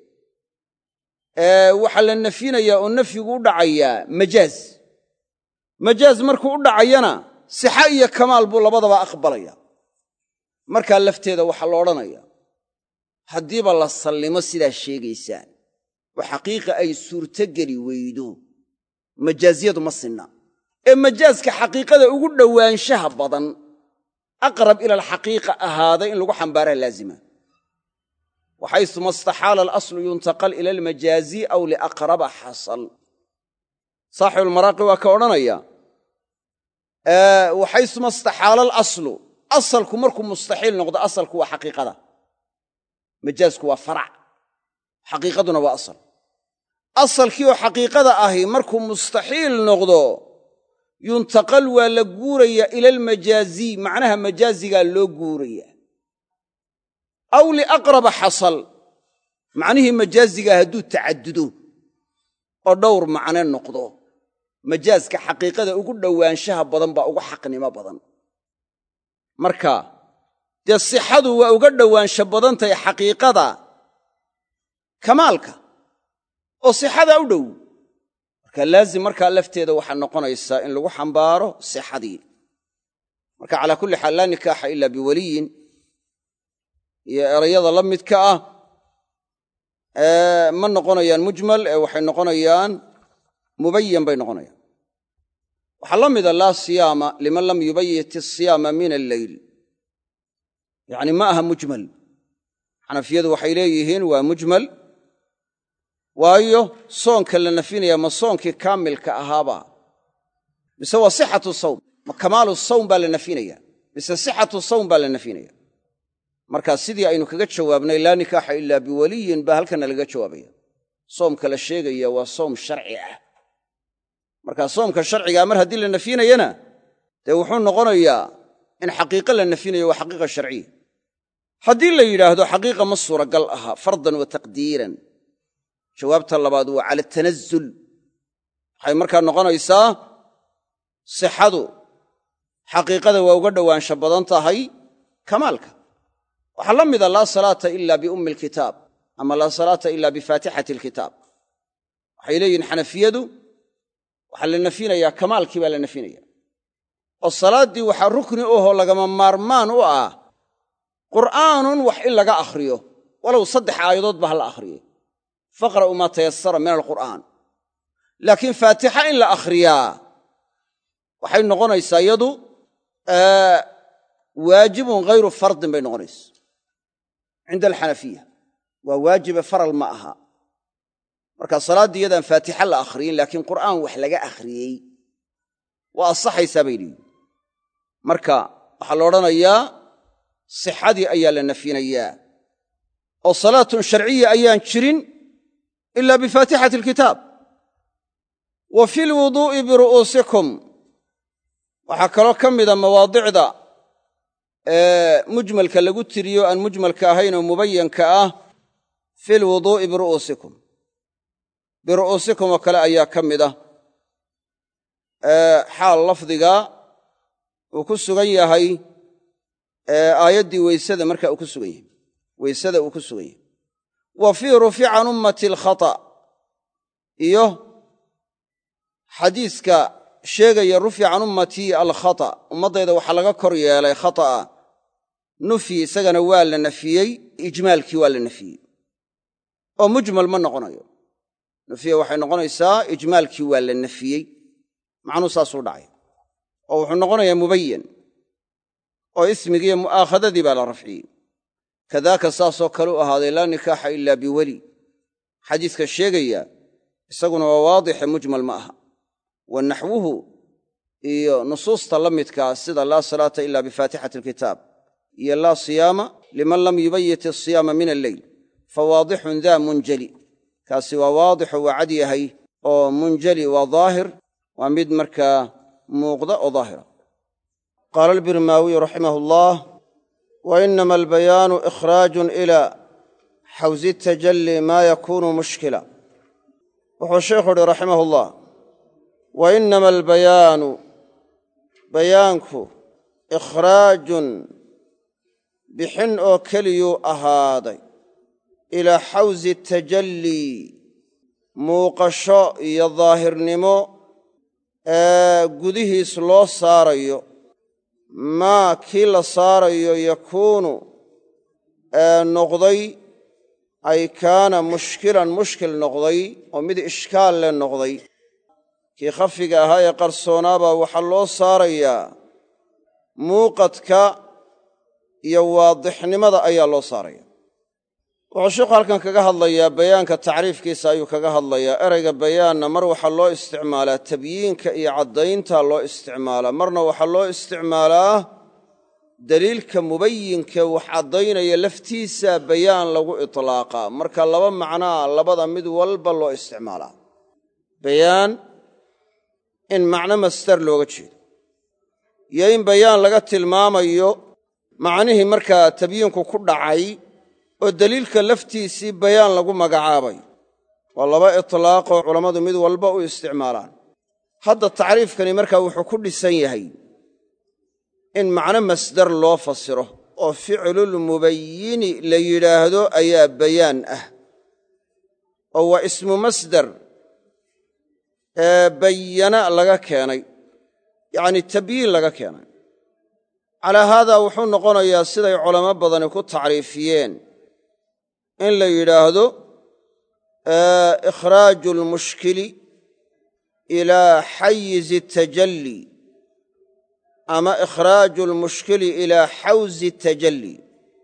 ee waxaa la nafyinayaa oo nafyigu u dhacayaa majaaz. majaaz markuu u dhacayana sixa iyo kamaal buu labadaba aqbalaya. markaa lafteeda waxaa la odhanaya haddiiba la sallimo sidaa sheegaysaan oo xaqiiqa ay suurto geli weydo, majaaziyadu ma sinna. ee majaazka xaqiiqada ugu dhowaanshaha badan aqrab ila alxaqiiqa ahaaday in lagu xambaaraa laazima. waxaysuma istaxaala alaslu yuntaqal ila almajaazi aw liaqraba xasal. saaxibulmaraaqi waa ka odhanaya waxaysuma istaxaala alaslu, asalku markuu mustaxiil noqdo, asalku waa xaqiiqada, majaazku waa farac, xaqiiqaduna waa asal. asalkii oo xaqiiqada ahi markuu mustaxiil noqdo, yuntaqal waa la guuraya ila almajaazi, macnaha majaazigaa loo guuraya. aw liaqraba xasal, macnihii majaazigaa hadduu tacaddudo oo dhowr macne noqdo, majaazka xaqiiqada ugu dhowaanshaha badan baa ugu xaqnimo badan. marka dee sixadu waa uga dhowaansho badan tahay xaqiiqada kamaalka. oo sixada u dhow marka laazim markaa lafteeda waxaa noqonaysaa in lagu xambaaro sixadii marka calaa kulli xaal laa nikaaxa ila biwaliyin iyo erayada la midka ah ma noqonayaan mujmal ee waxay noqonayaan mubayan bay noqonayaan waxaa la mida laa siyaama liman lam yubayit asiyaama min alleyl yacni ma aha mujmal xanafiyadu waxay leeyihiin waa mujmal waayo soonka la nafinaya ma soonkii kaamilka ahaaba mise waa sixatu sawm ma kamaalu sawm baa la nafinaya mise sixatu sawm baa la nafinaya markaa sidii aynu kaga jawaabnay laa nikaaxa ilaa biwaliyin baa halkana laga jawaabaya soomka la sheegaya waa soom sharci ah markaa soomka sharcigaa mar haddii la nafinayana dee wuxuu noqonayaa in xaqiiqo la nafinayo waa xaqiiqa sharciya haddii la yidhaahdo xaqiiqa ma suuragal aha fardan wa taqdiiran jawaabta labaad waa cala tanazul waxay markaa noqonaysaa sixadu xaqiiqada waa uga dhowaansha badan tahay kamaalka waxaa la mida laa salaata ila biummi alkitaab ama laa salaata ila bifaatixati alkitaab waxay leeyihin xanafiyadu waxaa la nafinayaa kamaalkii baa la nafinaya oo salaaddii waxaa rukni ohoo lagama maarmaan u ah qur'aanun wax in laga akhriyo walow saddex aayadoodba ha la akhriyo faqra'u maa tayasara min alqur'aan laakiin faatixa in la akhriyaa waxay noqonaysaa iyadu waajibun ghayru fardin bay noqonaysa cinda alxanafiya waa waajibe faral ma aha marka salaaddii yadaan faatixa la akhriyin laakiin qur'aan wax laga akhriyey waa asaxaysaa bay leeyihin marka waxaa la odhanayaa sixadii ayaa la nafinayaa oo salaatun sharciya ayaan jirin ila bifaatixati alkitaab wa fi lwuduu'i biru'uusikum waxaa kaloo ka mida mawaadicda mujmalka lagu tiriyo aan mujmalka ahayn oo mubayanka ah fi lwuduu'i biru'uusikum biru'uusikum oo kale ayaa ka mid ah xaal lafdiga uu ku sugan yahay aayaddii weysada marka uu ku sugan yahay weysada uu ku sugan yahay wa fii rufica can ummati alkhata' iyo xadiiska sheegaya rufica can ummatii alkhata' ummaddayda waxaa laga kor yeelay khata'a nufyi isagana waa la nafiyey ijmaalkii waa la nafiyey oo mujmal ma noqonayo nufya waxay noqonaysaa ijmaalkii waa la nafiyey macnuu saasuu dhacay oo wuxuu noqonayaa mubayan oo ismigiiyo mu'aakhadadii baa la rafciyey kadaaka saasoo kale u ahaaday laa nikaaxa ilaa biweli xadiiska sheegaya isaguna waa waadixe mujmal ma aha wa naxwuhu iyo nusuusta la midkaa sida laa salaata ila bifaatixati alkitaab iyo laa siyaama liman lam yubayit asiyaama min alleyl fawaadixun daa munjali kaasi waa waadixo waa cad yahay oo munjali waa daahir waa mid markaa muuqda oo daahira qaala albirmaawiyu raximah allah wa inama albayaanu ikhraajun ila xawsi tajalli maa yakuunu mushkila wuxuu sheekhu uhi raximah ullah wa inama albayaanu bayaanku ikhraajun bixin oo keliyuu ahaaday ilaa xawsi tajallii muuqasho iyo daahirnimo ee gudihiis loo saarayo maa kii la saarayo yakuunu ee noqday ay kaana mushkilan mushkil noqday oo mid ishkaal le noqday kii khafiga ahaa ee qarsoonaabaa waxaa loo saarayaa muuqadka iyo waadixnimada ayaa loo saaraya wuxuu sheekhu halkan kaga hadlayaa bayaanka tacriifkiisa ayuu kaga hadlayaa erayga bayaanna mar waxaa loo isticmaalaa tabyiinka iyo caddaynta loo isticmaalaa marna waxaa loo isticmaalaa daliilka mubayinka wax caddaynaya laftiisa bayaan lagu itlaaqaa marka laba macnaa labada mid walba loo isticmaalaa bayaan in macno masdar looga jeedo iyo in bayaan laga tilmaamayo macnihii markaa tabyiinku ku dhacay oo daliilka laftiisii bayaan lagu magacaabay waa laba itlaaqoo culammadu mid walba u isticmaalaan hadda tacriifkani markaa wuxuu ku dhisan yahay in macno masdar loo fasiro oo ficlulmubayini la yidhaahdo ayaa bayaan ah oo waa ismu masdar ee bayana laga keenay yacni tabyiin laga keenay calaa haadaa wuxuu noqonayaa siday culamo badani ku tacriifiyeen in la yidhaahdo ikhraaju almushkili ilaa xayizi tajalli ama ikhraaju almushkili ilaa xawsi tajalli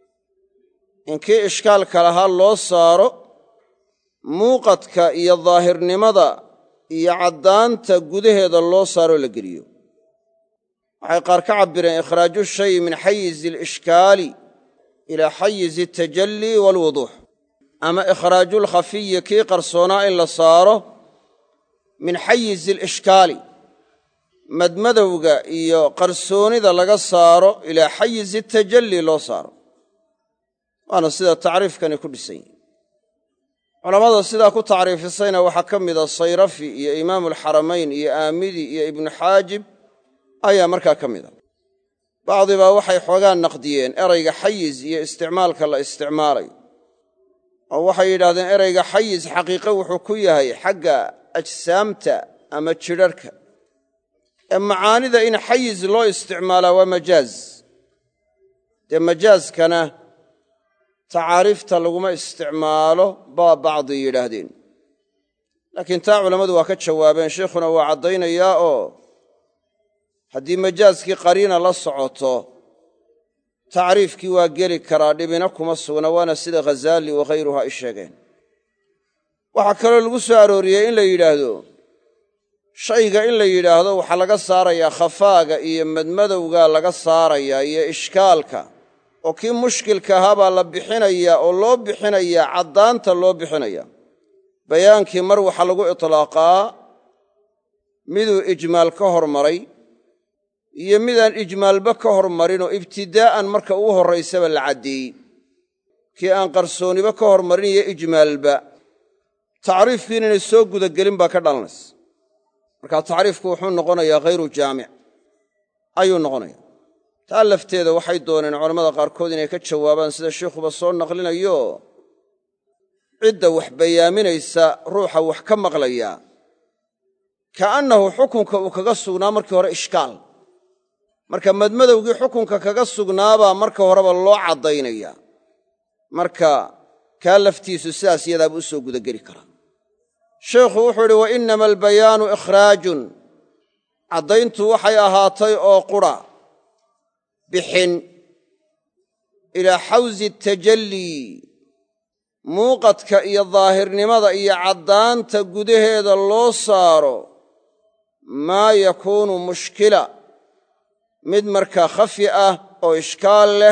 inkii ishkaalka lahaa loo saaro muuqadka iyo daahirnimada iyo caddaanta gudaheeda loo saaroo la geliyo waxay qaar ka cabbireen ikhraaju shayi min xayizi alishkaali ilaa xayizi atajalli waalwuduux ama ikhraaju lkhafiyi kii qarsoonaa in la saaro min xayizi alishkaali madmadowga iyo qarsoonida laga saaro ilaa xayizi atajalli loo saaro waana sida tacriifkani ku dhisan yihi culammada sidaa ku tacriifisayna waxaa ka mida sayrafi iyo imaamu alxaramayn iyo aamidi iyo ibnu xaajib ayaa markaa ka mida bacdibaa waxay xoogaa naqdiyeen erayga xayiz iyo isticmaalka la isticmaalayo oo waxay yidhahdeen erayga xayiz xaqiiqo wuxuu ku yahay xagga ajsaamta ama jidharhka ee macaanida in xayiz loo isticmaalaa waa majaaz dee majaaskana tacaariifta laguma isticmaalo baa bacdi yidhaahdeen laakiin taa culammadu waa ka jawaabeen sheikhuna waa caddaynayaa oo haddii majaaskii qariina la socoto tacriifkii waa geli karaa dhibina kuma sugna waana sida ghazaali wakhayruha ay sheegeen waxaa kaloo lagu soo arooriyey in la yidhaahdo shayga in la yidhaahdo waxaa laga saarayaa khafaaga iyo madmadowga laga saarayaa iyo ishkaalka oo kii mushkilka ahaa baa la bixinayaa oo loo bixinayaa caddaanta loo bixinaya bayaankii mar waxaa lagu itlaaqaa miduu ijmaal ka hormaray iyo midaan ijmaalba ka hormarinoo ibtidaa'an marka ugu horraysaba la caddeeyey kii aan qarsooniba ka hormarin iyo ijmaalba tacriifkii inaynay soo gudagelin baa ka dhalanaysa markaa tacriifku wuxuu noqonayaa hayru jaamic ayuu noqonaya taa lafteeda waxay dooneen culammada qaarkood inay ka jawaabaan sida sheikhuba soo naqlinayo cidda wax bayaaminaysa ruuxa wax ka maqlaya ka'annahu xukunka uu kaga sugnaa markii hore ishkaal marka madmadowgii xukunka kaga sugnaabaa marka horeba loo caddaynaya marka kaa laftiisu sidaas yadaaba u soo gudageli karaa sheikhu wuxuu idhi wa innama albayaanu ikhraajun caddayntu waxay ahaatay oo qura bixin ilaa xawsi tajallii muuqadka iyo daahirnimada iyo caddaanta gudaheeda loo saaro maa yakuunu mushkila mid markaa khafi ah oo ishkaal leh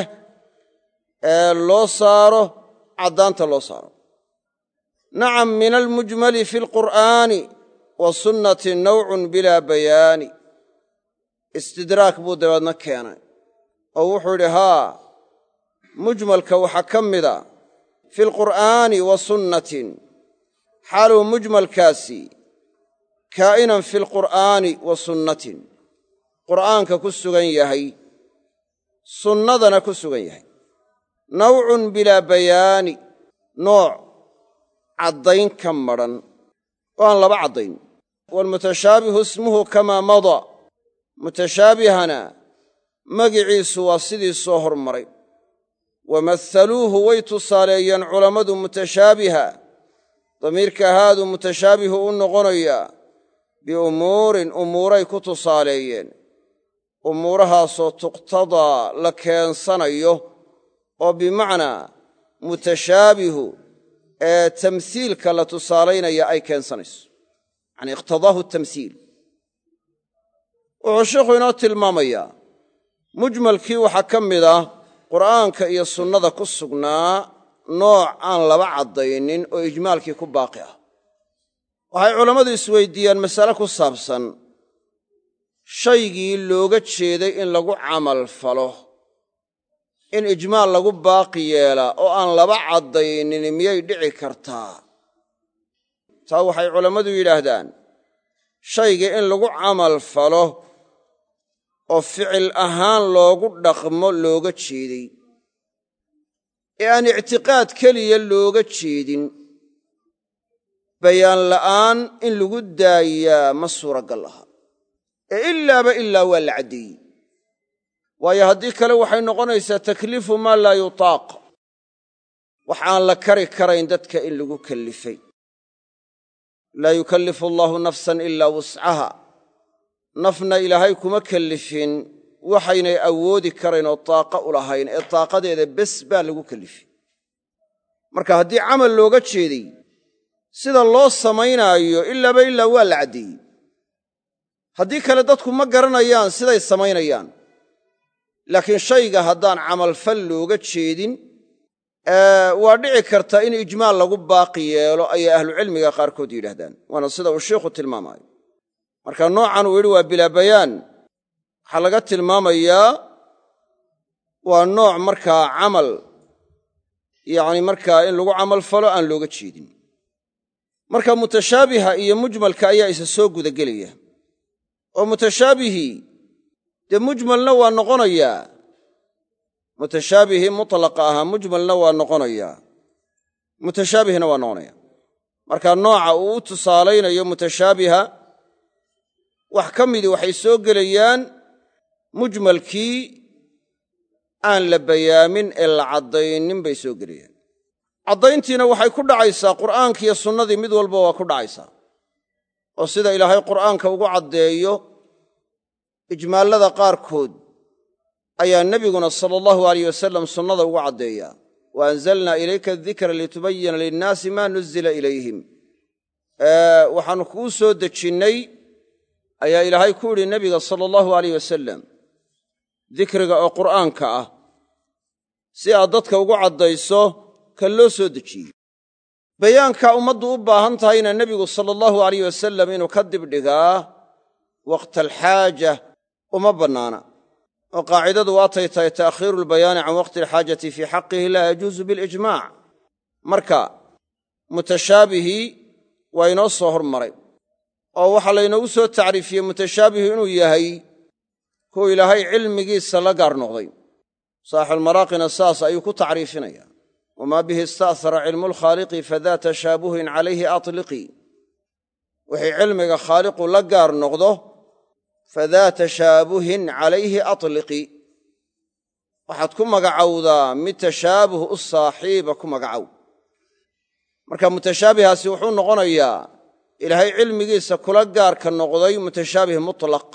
ee loo saaro caddaanta loo saaro nacam min almujmali fi alqur'aani wa sunnati nawcun bilaa bayaani istidraak buu dabeedna keenay oo wuxuu yidhi haa mujmalka waxaa ka mida fi alqur'aani wa sunnatin xaaluu mujmalkaasi kaa'inan fi alqur'aani wa sunnatin qur'aanka ku sugan yahay sunnadana ku sugan yahay nawcun bilaa bayaani nooc caddayn ka madhan oo aan laba caddayn waalmutashaabihu ismuhu kamaa madaa mutashaabihana magiciisu waa sidii soo hormaray wamathaluuhu way tusaaleeyeen culammadu mutashaabiha damiirka haaduu mutashaabihu u noqonayaa biumuurin umuuray ku tusaaleeyeen umuurahaasoo tuqtadaa la keensanayo oo bimacnaa mutashaabihu ee tamhiilka la tusaalaynaya ay keensanayso yacanii iqtadaahu tamhiil wuxuu sheikhu inoo tilmaamayaa mujmalkii waxaa ka mid ah qur'aanka iyo sunnada ku sugnaa nooc aan laba caddaynin oo ijmaalkii ku baaqi ah waxay culammadu isweyddiiyaan masale ku saabsan shaygii looga jeeday in lagu camal falo in ijmaal lagu baaqi yeelaa oo aan laba caddaynin miyay dhici kartaa taa waxay culammadu yidhaahdaan shaygii in lagu camal falo oo ficil ahaan loogu dhaqmo looga jeeday ee aan ictiqaad keliya looga jeedin bayaan la'aan in lagu daayaa ma suuragal aha ee ilaaba ilaa waa la caddeeyey waayo haddii kale waxay noqonaysaa takliifu maa laa yutaaq wax aan la kari karayn dadka in lagu kallifay laa yukallifu allaahu nafsan ilaa wuscaha nafna ilaahay kuma kallifin waxaynay awoodi karayn oo taaqa u lahayn ee taaqadeeda bes baa lagu kallifay marka haddii camal looga jeeday sida loo samaynaayo ilaaba ilaa waa la caddeeyey haddii kale dadku ma garanayaan siday samaynayaan laakiin shayga haddaan camalfal looga jeedin waa dhici karta in ijmaal lagu baaqi yeelo ayay ahlucilmiga qaarkood yidhaahdaan waana sida uu sheikhu tilmaamaayo marka noocan uu yidhi waa bilaa bayaan waxaa laga tilmaamayaa waa nooc markaa camal yacni markaa in lagu camal falo aan looga jeedin marka mutashaabiha iyo mujmalka ayaa isa soo gudagelaya oo mutashaabihii dee mujmalna waa noqonayaa mutashaabihii mutlaqa ahaa mujmalna waa noqonayaa mutashaabihna waa noqonaya marka nooca uu u tusaalaynayo mutashaabiha wax ka midii waxay soo gelayaan mujmalkii aan la bayaamin ee la caddaynin bay soo gelayaan caddayntiina waxay ku dhacaysaa qur'aankiiyo sunnadii mid walba waa ku dhacaysaa oo sida ilaahay qur'aanka ugu caddeeyo ijmaallada qaarkood ayaa nebiguna sala allahu alayh wasalam sunnada ugu caddeeyaa wa anzalnaa ilayka adikra litubayina linnaasi maa nuzila ilayhim waxaannu kuu soo dejinnay ayaa ilaahay ku yidhi nebiga sala allahu alayh wasalam dikriga oo qur'aanka ah si aad dadka ugu caddayso ka loo soo dejiyey bayaanka ummaddu u baahan tahayna nebigu sala allahu alayh wasalam inuu ka dibdhigaa waqta alxaaja uma bannaana oo qaacidadu waatay tahay ta'khiiru albayaani can waqti alxaajati fii xaqihi laa yajuusu bilijmaac marka mutashaabihii waa inoo soo hormaray oo waxaa laynoogu soo tacriifiyey mutashaabihu inuu yahay kuwa ilaahay cilmigiisa la gaar noqday saaxibulmaraaqina saas ayuu ku tacriifinaya wamaa bihi ista'hara cilmu lkhaaliqi fadaa tashaabuhin calayhi atliqii wixii cilmiga khaaliqu la gaar noqdo fadaa tashaabuhin calayhi atliqii waxaad ku magacowdaa mid tashaabuh u saaxiiba ku magacow marka mutashaabihaasi wuxuu noqonayaa ilaahay cilmigiisa kula gaarka noqday mutashaabih mutlaq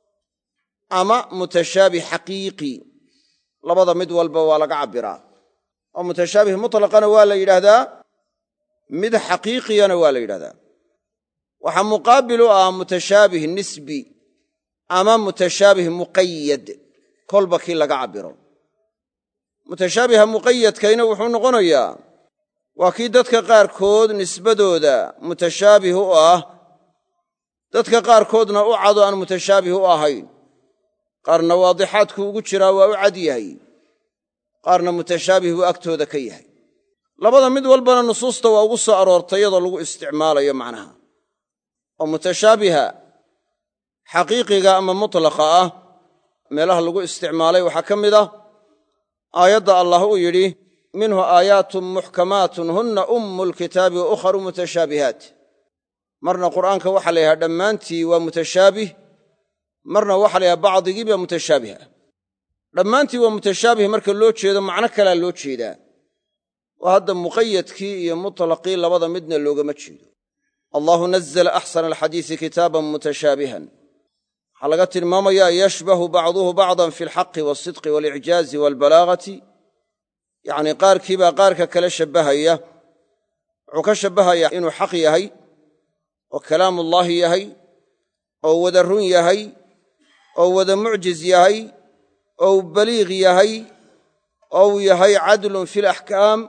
ama mutashaabih xaqiiqi labada mid walba waa laga cabbiraa oo mutashaabih mutlaqana waa la yidhaahdaa mid xaqiiqiyana waa la yidhahdaa waxaa muqaabil u ah mutashaabih nisbi ama mutashaabih muqayad kolba kii laga cabbiro mutashaabiha muqayadkayna wuxuu noqonayaa waa kii dadka qaarkood nisbadooda mutashaabih u ah dadka qaarkoodna u cado aan mutashaabih u ahayn qaarna waadixaadku ugu jiraa waa u cad yahay qaarna mutashaabih buu agtooda ka yahay labada mid walbana nusuusta waa ugu soo aroortay iyadoo lagu isticmaalayo macnaha oo mutashaabiha xaqiiqiga ama mutlaqa ah meelaha lagu isticmaalay waxaa ka mid ah aayadda allah uu yidhi minhu aayaatun muxkamaatun hunna ummu lkitaabi wa ukharu mutashaabihaat marna qur'aanka waxaa la yidhaha dhammaantii waa mutashaabih marna waxaa la yidhaha bacdigii baa mutashaabih ah dhammaantii waa mutashaabih marka loo jeedo macno kalaa loo jeedaa oo hadda muqayadkii iyo mutlaqii labada midna loogama jeedo allahu nazla axsana alxadiisi kitaaban mutashaabihan waxaa laga tilmaamayaa yashbahu bacduhu bacdan fi alxaqi walsidqi walicjaazi waalbalaagati yacnii qaarkiibaa qaarka kale shabbahaya wuxuu ka shabbahayaa inuu xaq yahay oo kalaamullaahi yahay oo wada run yahay oo wada mucjiz yahay oo uu baliiq yahay oo uu yahay cadlun fi alaxkaam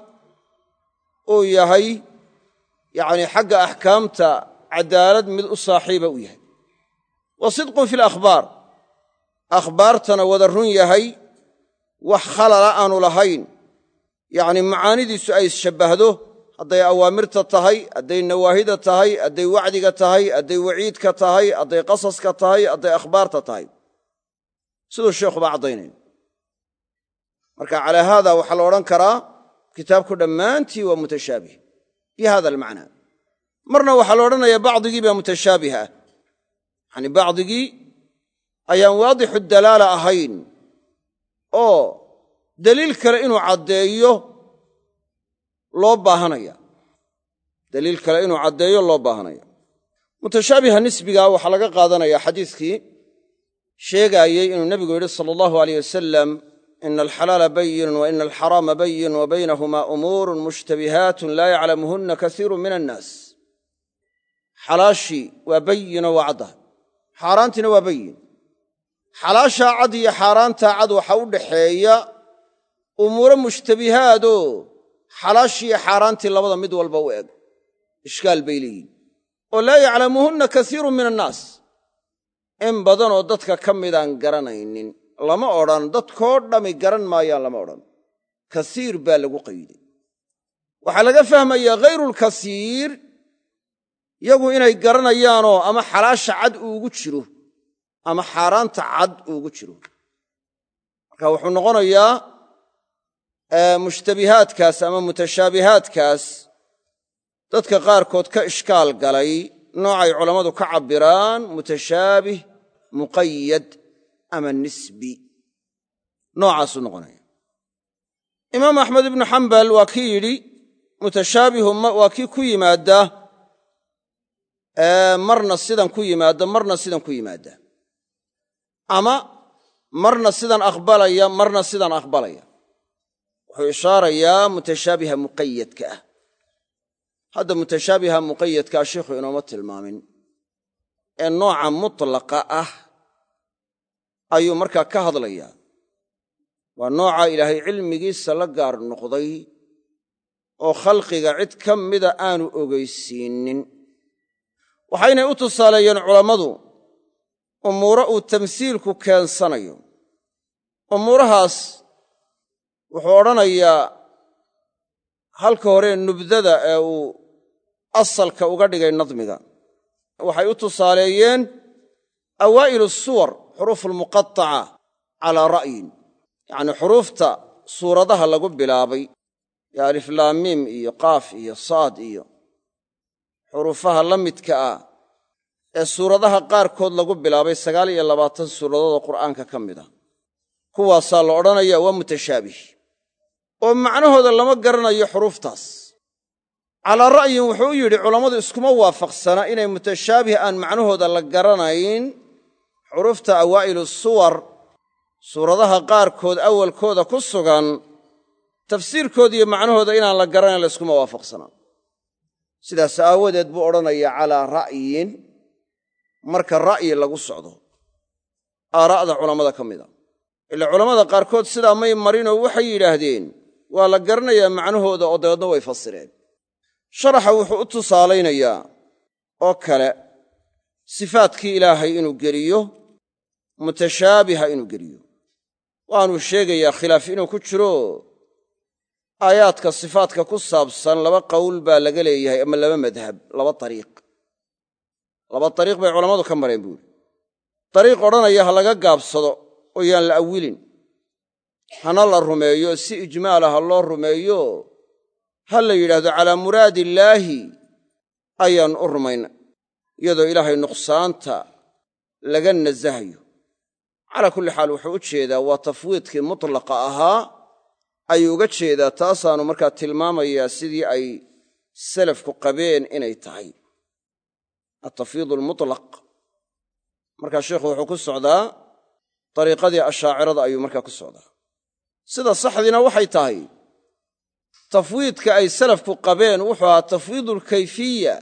uu yahay yacnii xagga axkaamta caddaalad mid u saaxiiba u yahay wa sidqun fi alakhbaar akhbaartana wada run yahay wax khalala aanu lahayn yacnii macaanidiisu ay isshabbahdo hadday awaamirta tahay hadday nawaahida tahay hadday wacdiga tahay hadday waciidka tahay hadday qasaska tahay hadday akhbaarta tahay siduu sheekhuba caddaynaya marka calaa haada waxaa la odhan karaa kitaabku dhammaantii waa mutashaabih bi hada almacnaa marna waxaa la odhanayaa bacdigii baa mutashaabih ah yacni bacdigii ayaan waadixu dalaala ahayn oo daliil kale inuu caddeeyo loo baahanaya daliil kale inuu caddeeyo loo baahanaya mutashaabiha nisbiga waxaa laga qaadanayaa xadiiskii sheegaayey inuu nebigu yidhi sala allahu alayh wasalam ina alxalaala bayinun wa ina alxaraama bayin wa baynahumaa umuurun mushtabihaatun laa yaclamuhunna kasiiru min annaas xalaashii waa bayinoo waa caddahay xaaraantiina waa bayin xalaashaa cad iyo xaaraantaa cad waxa u dhaxeeya umuuro mushtabihaadoo xalaashiiyo xaaraantii labada mid walba u eg ishkaal bay leeyihin oo laa yaclamuhunna kasiirun min annaas in badanoo dadka ka midaan garanaynin lama odhan dadkoo dhammi garan maayaan lama odhan kasiir baa lagu qayday waxaa laga fahmayaa hayrulkasiir yagu inay garanayaanoo ama xalaasha cad uugu jiro ama xaaraanta cad uugu jiro marka wuxuu noqonayaa mushtabihaadkaas ama mutashaabihaadkaas dadka qaarkood ka ishkaal galay noocay culammadu ka cabbiraan mutashaabih muqayad ama nisbi noocaasuu noqonaya imaam axmed ibnu xambal waa kii yidhi mutashaabihu waa kii ku yimaadda marna sidan ku yimaadda marna sidan ku yimaadda ama marna sidan aqbalaya marna sidan aqbalaya wuxuu ishaarayaa mutashaabiha muqayadka ah hadda mutashaabiha muqayadkaa sheikhu inooma tilmaamin ee nooca mutlaqa ah ayuu markaa ka hadlayaa waa nooca ilaahay cilmigiisa la gaar noqday oo khalqiga cid ka mida aanu ogaysiinnin waxaynay u tusaaleeyeen culammadu umuuro uu tamsiilku keensanayo umuurahaas wuxuu odhanayaa halka hore nubdada ee uu asalka uga dhigay nadmiga waxay u tusaaleeyeen awaa'ilu suwar xuruuf almuqataca calaa ra'yin yacnii xuruufta suuradaha lagu bilaabay yo aliflaamiim iyo qaaf iyo saad iyo xuruufaha la midka ah ee suuradaha qaarkood lagu bilaabay sagaal iyo labaatan suuradood oo qur'aanka ka mid ah kuwaasaa la odhanayaa waa mutashaabih oo macnahooda lama garanayo xuruuftaas calaa ra'yin wuxuu yidhi culammadu iskuma waafaqsana inay mutashaabih aan macnahooda la garanayn xuruufta awaa'ilu suwar suuradaha qaarkood awalkooda ku sugan tafsiirkooda iyo macnahooda inaan la garanayn layskuma waafaqsana sidaas aawadeed buu odhanayaa calaa ra'yin marka ra'yi lagu socdo aaraa'da culammada ka mida ila culammada qaarkood sidaa may marinoo waxay yidhaahdeen waa la garanayaa macnahooda oo dabeedna way fasireen sharaxa wuxuu u tusaalaynayaa oo kale sifaadkii ilaahay inuu geliyo mutashaabiha inuu geliyo waanuu sheegayaa khilaaf inuu ku jiro aayaadka sifaadka ku saabsan laba qowl baa laga leeyahay ama laba madhab laba ariiq laba ariiq bay culammadu ka mareen buuri dariiq odhanaya ha laga gaabsado oo yaan la awilin hana la rumeeyo si ijmaala ha loo rumeeyo ha la yidhaahdo calaa muraadillaahi ayaan u rumayna iyadoo ilaahay nuqsaanta laga nasahayo calaa kulli xaal wuxuu u jeedaa waa tafwiidkii mutlaqa ahaa ayuu uga jeedaa taasaanu markaa tilmaamayaa sidii ay salafku qabeen inay tahay atafwiid almutlaq markaa sheikhu wuxuu ku socdaa dariiqadii ashaacirada ayuu markaa ku socdaa sida saxdiina waxay tahay tafwiidka ay salafku qabeen wuxuu ahaa tafwiidu alkayfiya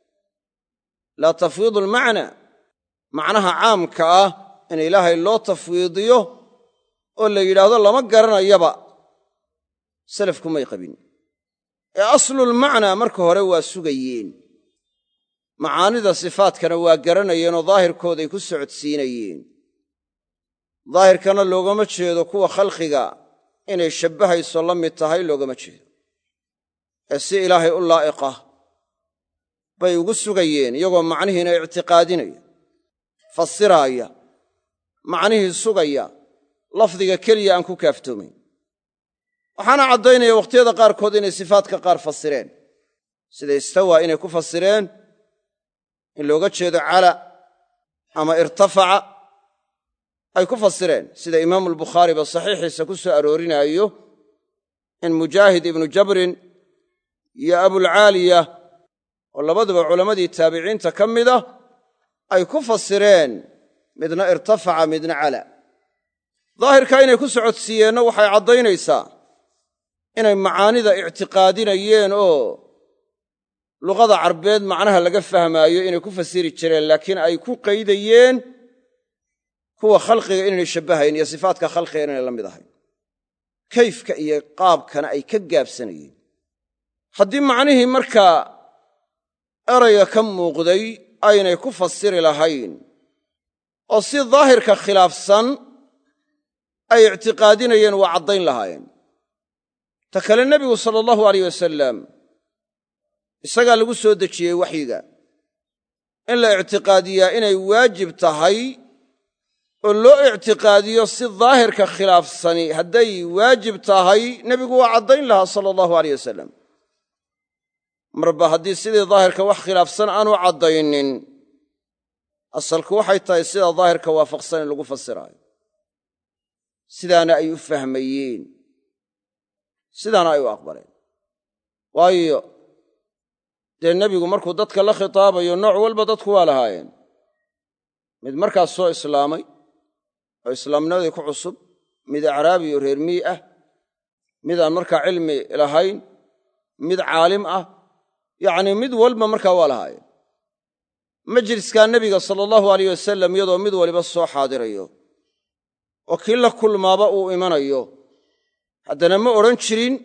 laa tafwiidu almacna macnaha caamka ah in ilaahay loo tafwiidiyo oo la yidhaahdo lama garanayaba salafku may qabin ee aslulmacnaa marka hore waa sugayeen macaanida sifaadkana waa garanayeenoo daahirkooday ku socodsiinayeen daahirkana loogama jeedo kuwa khalqiga inay shabbahayso la mid tahay loogama jeedo ee si ilaahay u laa'iqa bay ugu sugayeen iyagoo macnihiina ictiqaadinaya fasiraaya macnihii sugaya lafdiga keliya aan ku kaaftoomayn waxaana caddaynaya wakhtiyada qaarkood inay sifaadka qaar fasireen sida istawaa inay ku fasireen in looga jeedo cala ama irtafaca ay ku fasireen sida imaamu albukhaariba saxiixiisa ku soo aroorinaayo in mujaahid ibnu jabrin iyo abulcaaliya oo labaduba culammadii taabiciinta ka mida ay ku fasireen midna irtafaca midna cala daahirka inay ku socodsiiyeenna waxay caddaynaysaa inay macaanida ictiqaadinayeen oo luqada carbeed macnaha laga fahmaayo inay ku fasiri jireen laakiin ay ku qaydayeen kuwa khalqiga inaynay shabbahayn iyo sifaatka khalqiga inaynay la mid ahayn kayfka iyo qaabkana ay ka gaabsanayeen haddii macnihii markaa erayga ka muuqday aynay ku fasiri lahayn oo si daahirka khilaafsan ay ictiqaadinayeen waa caddayn lahaayeen ta kale nebigu sala allahu alayh wasalam isagaa lagu soo dejiyey waxyiga in la ictiqaadiyaa inay waajib tahay oo loo ictiqaadiyo si daahirka khilaafsani hadday waajib tahay nebigu waa caddayn lahaa sala allahu alayh wasalam marba haddii sidii daahirka wax khilaafsan aanu caddaynin asalku waxay tahay sida daahirka waafaqsan in lagu fasiraayo sidaana ay u fahmayeen sidaana ay u aqbaleen waayo dee nebigu markuu dadka la khitaabayo nooc walba dadku waa lahaayeen mid markaas soo islaamay oo islaamnimadii ku cusub mid acraabi oo reer miyi ah mid aan markaa cilmi lahayn mid caalim ah yacnii mid walba markaa waa lahaayeen majliskaa nebiga sala allahu alayh wasalam iyadoo mid waliba soo xaadirayo oo kii la kulmaaba uu imanayo haddana ma odhan jirin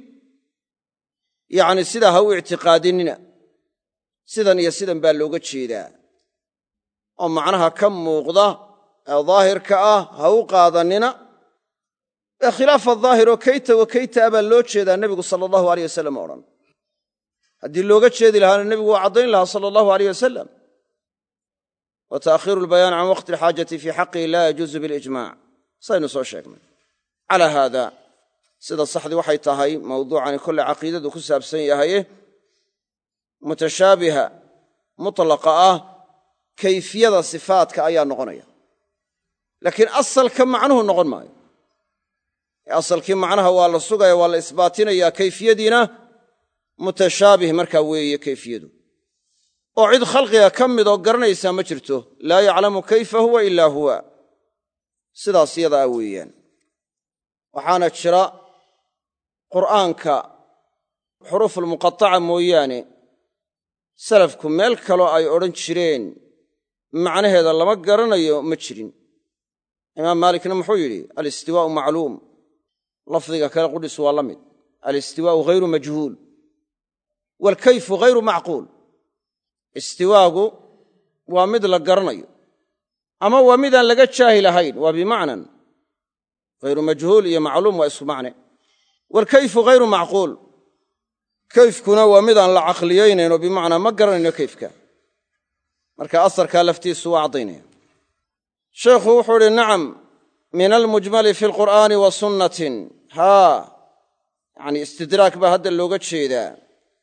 yacni sidaa ha u ictiqaadinina sidan iyo sidan baa looga jeedaa oo macnaha ka muuqda ee daahirka ah ha u qaadannina ee khilaafa daahir oo kayta wa kayta a baa loo jeedaa nebigu sala allahu alayh wasalam o odhan haddii looga jeedi lahaana nebigu waa caddayn lahaa sala allahu alayh wasalam wa ta'khiiru albayaan can waqti alxaajati fii xaqihi laa yajuuzu bilijmac saynu soo sheegnay calaa haada sida saxdii waxay tahay mawduucani kolle caqiidadu ku saabsan yahaye mutashaabiha mutlaqa ah kayfiyada sifaatka ayaa noqonaya laakiin asalka macnuhu noqon maayo asalkii macnaha waa la sugaya waa la isbaatinayaa kayfiyadiina mutashaabih markaa weeye kayfiyadu oo cid khalqiga ka midoo garanaysaa ma jirto laa yaclamu kayfa huwa ilaa huwa sidaas yadaa weeyaan waxaana jira qur'aanka xuruufulmuqataca mooyaane salafku meel kaloo ay odhan jireen macnaheeda lama garanayo ma jirin imaam maalikna muxuu yidhi alistiwaa'u macluum lafdiga kale qudhisu waa la mid alistiwaa'u ghayru majhuul waalkayfu ghayru macquul istiwaagu waa mid la garanayo ama waa midaan laga jaahi lahayn waa bimacnan ghayru majhuul iyo macluum waa isku macne waalkayfu ghayru macquul kayfkuna waa midaan la caqliyaynayn oo bimacnaa ma garanayno kayfka marka asarkaa laftiisu waa caddaynaya sheekhu wuxuu idhi nacam min almujmali fi alqur'aani wa sunnatin haa yacnii istidraak baa hadda looga jeedaa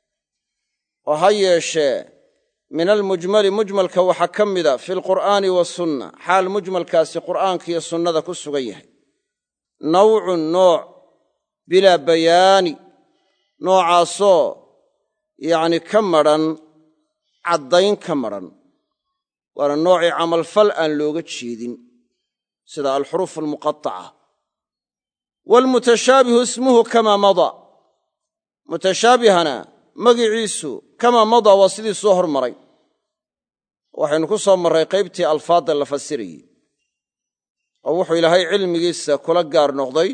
oo ha yeeshee min almujmali mujmalka waxaa ka mida fi alqur'aani wasunna xaal mujmalkaasi qur'aanka iyo sunnada ku sugan yahay nawcun nooc bilaa bayaani noocaasoo yacni ka madhan caddayn ka madhan waana noocii camalfal aan looga jeedin sida alxuruuf almuqataca waalmutashaabihu ismuhu kamaa madaa mutashaabihana magiciisu kamaa madaa waa sidii soo hormaray waxaynu ku soo marray qaybtii alfaadda la fasirayey oo wuxuu ilaahay cilmigiisa kula gaar noqday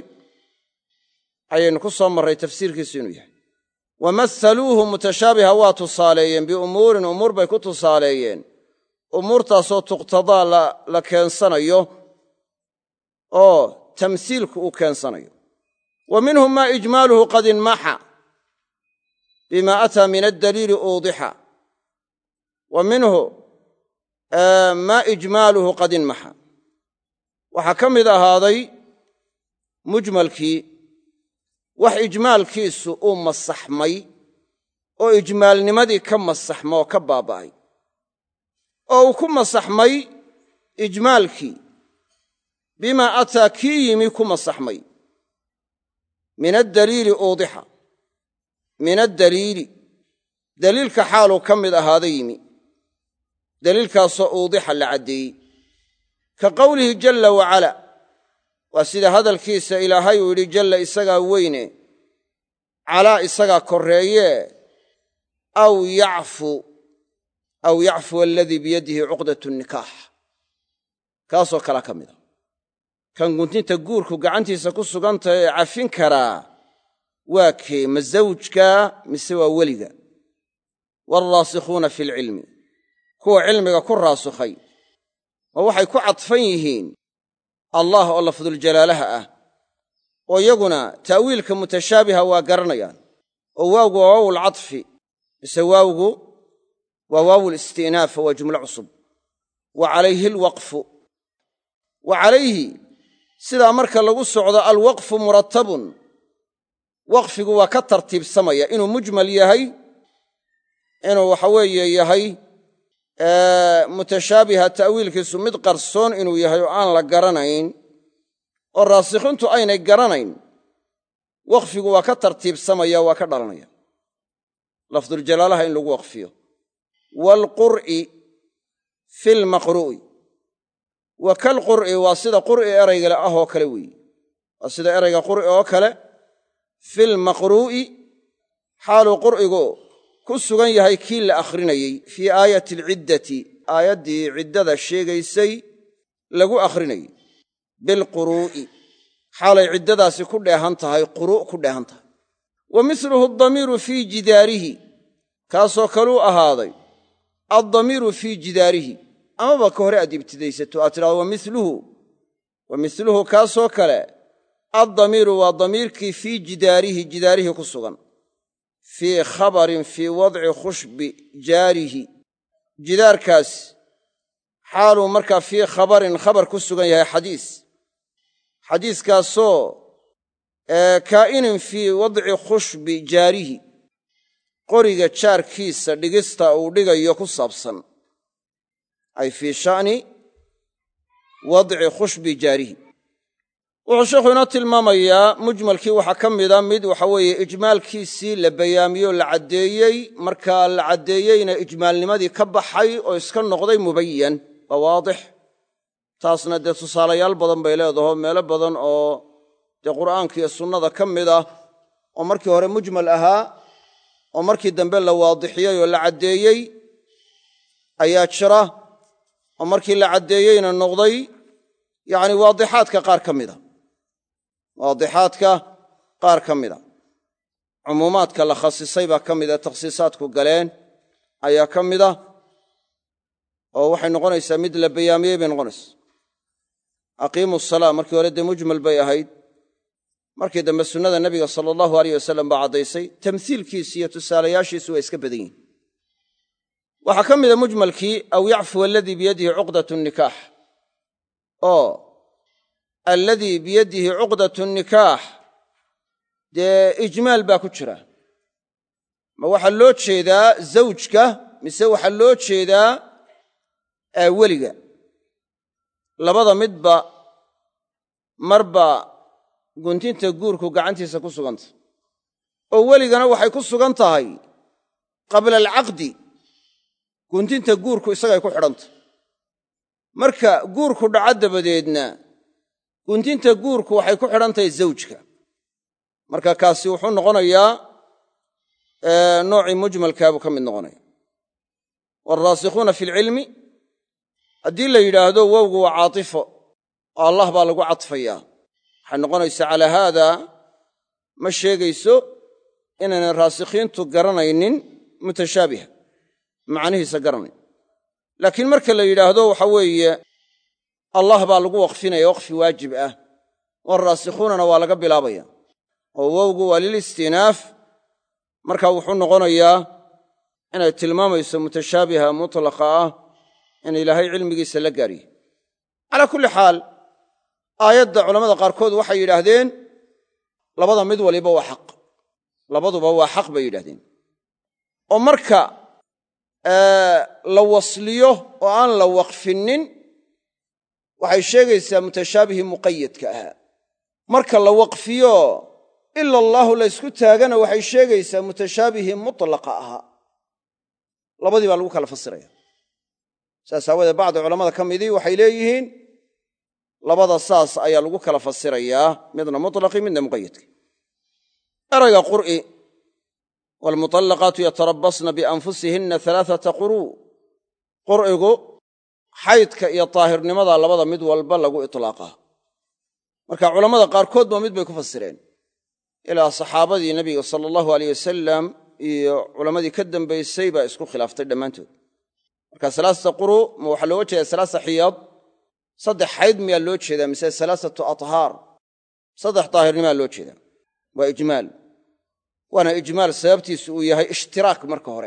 ayaynu ku soo marray tafsiirkiisu inuu yahay wamathaluuhu mutashaabiha waa tusaaleeyeen biumuurin umuur bay ku tusaaleeyeen umuurtaasoo tuqtadaa la keensanayo oo tamsiilku uu keensanayo wa minhum maa ijmaaluhu qad inmaxa bima ataa min addaliili uudixa wa minhu maa ijmaaluhu qad inmaxa waxaa ka mid ahaaday mujmalkii wax ijmaalkiisu uu masaxmay oo ijmaalnimadii ka masaxma oo ka baaba'ay oo uu ku masaxmay ijmaalkii bimaa ataa kii yimi ku masaxmay min addaliili uudixa min addaliili daliilka xaaluu ka mid ahaada yimi daliilkaasoo uudixa la caddeeyey ka qowlihi jalla wacala waa sida hadalkiisa ilaahay uu yidhi jalla isagaa weyne calaa isagaa korreeye aw yacfu aw yacfuwa aladii biyadihi cuqdatu nikaax kaasoo kala ka mida kan guntinta guurku gacantiisa ku sugantahay ee cafin karaa waa kee ma zawjka mise waa weliga waalraasikhuuna fi lcilmi kuwa cilmiga ku raasukhay oo waxay ku cadfan yihiin allah oo lafduljalaalaha ah oo iyaguna ta'wiilka mutashaabiha waa garanayaan oo waawgu waa waawu lcadfi mise waawgu waa waawu listi'naafa waa jumlo cusub wa calayhi alwaqfu wa calayhi sidaa marka lagu socdo alwaqfu murattabun waqfigu waa ka tartiibsamaya inuu mujmal yahay inuu waxa weeye yahay mutashaabiha ta'wiilkiisu mid qarsoon inuu yahay oo aan la garanayn oo raasikhiintu aynay garanayn waqfigu waa ka tartiibsamaya waa ka dhalanaya lafduljalaalaha in lagu waqfiyo waalqur'i fi lmaqru'i wa kalqur'i waa sida qur'i eraygale ah oo kale weeye waa sida erayga qur'i oo kale fi lmaqru'i xaaluu qur'igu ku sugan yahay kii la akhrinayey fii aayati alciddati aayaddii ciddada sheegaysay lagu akhrinayey bilquruu'i xaalay ciddadaasi ku dheehan tahay quru' ku dheehan tahay wa miluhu addamiiru fii jidaarihi kaasoo kaluu ahaaday addamiiru fii jidaarihi amaba ka hore aad ibtidaysato aad tidhahdo wamiluhu wa miluhu kaasoo kale addamiiru waa damiirkii fii jidaarihi jidaarihii ku sugan fii khabarin fii wadci khushbi jaarihi jidaarkaas xaaluu markaa fii khabarin khabar ku sugan yahay xadiis xadiiskaasoo kaa'inin fii wadci khushbi jaarihi qoriga jaarkiisa dhigista uu dhigayo ku saabsan ay fii sha'ni wadci khushbi jaarihi wuxuu sheekhu inoo tilmaamayaa mujmalkii waxaa ka mida mid waxa weeye ijmaalkiisii la bayaamiyo la caddeeyey markaa la caddeeyeyna ijmaalnimadii ka baxay oo iska noqday mubayan waa waadix taasna dee tusaalayaal badan bay leedaho meelo badan oo dee qur'aanka iyo sunnada ka mid ah oo markii hore mujmal ahaa oo markii dambe la waadixiyey oo la caddeeyey ayaa jira oo markii la caddeeyeyna noqday yacni waadixaadka qaar ka mida waadixaadka qaar ka mida cumuumaadka la khasisay baa ka mida takhsiisaadku galeen ayaa ka mida oo waxay noqonaysaa mid la bayaamiyey bay noqonaysaa aqiimu salaa markii hore dee mujmal bay ahayd markii dambe sunnada nebiga sala allahu alayh wasalam baa caddaysay tamhiilkiisi iyo tusaalayaashiisu waa iska badan yihin waxaa ka mida mujmalkii aw yacfuwa aladii biyadihi cuqdatu nikaax oo alladii biyadihi cuqdatu nikaax dee ijmaal baa ku jira ma waxaa loo jeedaa zawjka mise waxaa loo jeedaa weliga labada midba marba guntinta guurku gacantiisa ku sugantah oo weligana waxay ku sugan tahay qabla alcaqdi guntinta guurku isagay ku xidhantah marka guurku dhaca dabadeedna guntinta guurku waxay ku xidhan tahay zawjka marka kaasi wuxuu noqonayaa noocii mujmalkaabuu ka mid noqonaya waalraasikhuuna fi lcilmi haddii la yidhaahdo wowgu waa caatifo oo allah baa lagu cadfayaa waxay noqonaysaa calaa haada ma sheegayso inaynay raasikhiintu garanaynin mutashaabiha macnihiisa garanayn laakiin marka la yidhaahdo waxa weeye allah baa lagu waqfinaya waqfi waajib ah waalraasikhuunana waa laga bilaabaya oo wowgu waa lilistinaaf marka wuxuu noqonayaa inay tilmaamayso mutashaabiha mutlaqa ah in ilaahay cilmigiisa la gaariye calaa kulli xaal aayadda culammada qaarkood waxay yidhaahdeen labada mid waliba waa xaq labaduba waa xaq bay yidhahdeen oo marka la wasliyo oo aan la waqfinnin waxay sheegaysaa mutashaabihii muqayadka ahaa. marka la waqfiyo ila allaahu la ysku taagana waxay sheegaysaa mutashaabihii mutlaqa ahaa. labadii baa lagu kala fasiraya. saas aawadeed bacdi culammada ka midii waxay leeyihiin labada saas ayaa lagu kala fasirayaa, midna mutlaqi midna muqayadki. erayga qur'i waalmuطallaqaatu yatarabasna bianfusihinna alaaata quruu, qur'igu xaydka iyo daahirnimada labada mid walba lagu iطlaaqaa. marka culammada qaarkoodba mid bay ku fasireen, ilaa saxaabadii nebiga sala allahu aleyh wasalam iyo culammadii ka dambaysay baa isku khilaaftay dhammaantood. marka salaasata quru ma waxaa looga jeedaa salaasa xiyaad, saddex xayd miyaa loo jeedaa mise salaasatu athaar, saddex daahirnimaa loo jeedaa? waa ijmaal. waana ijmaal sababtiisu uu yahay ishtiraak marka hore,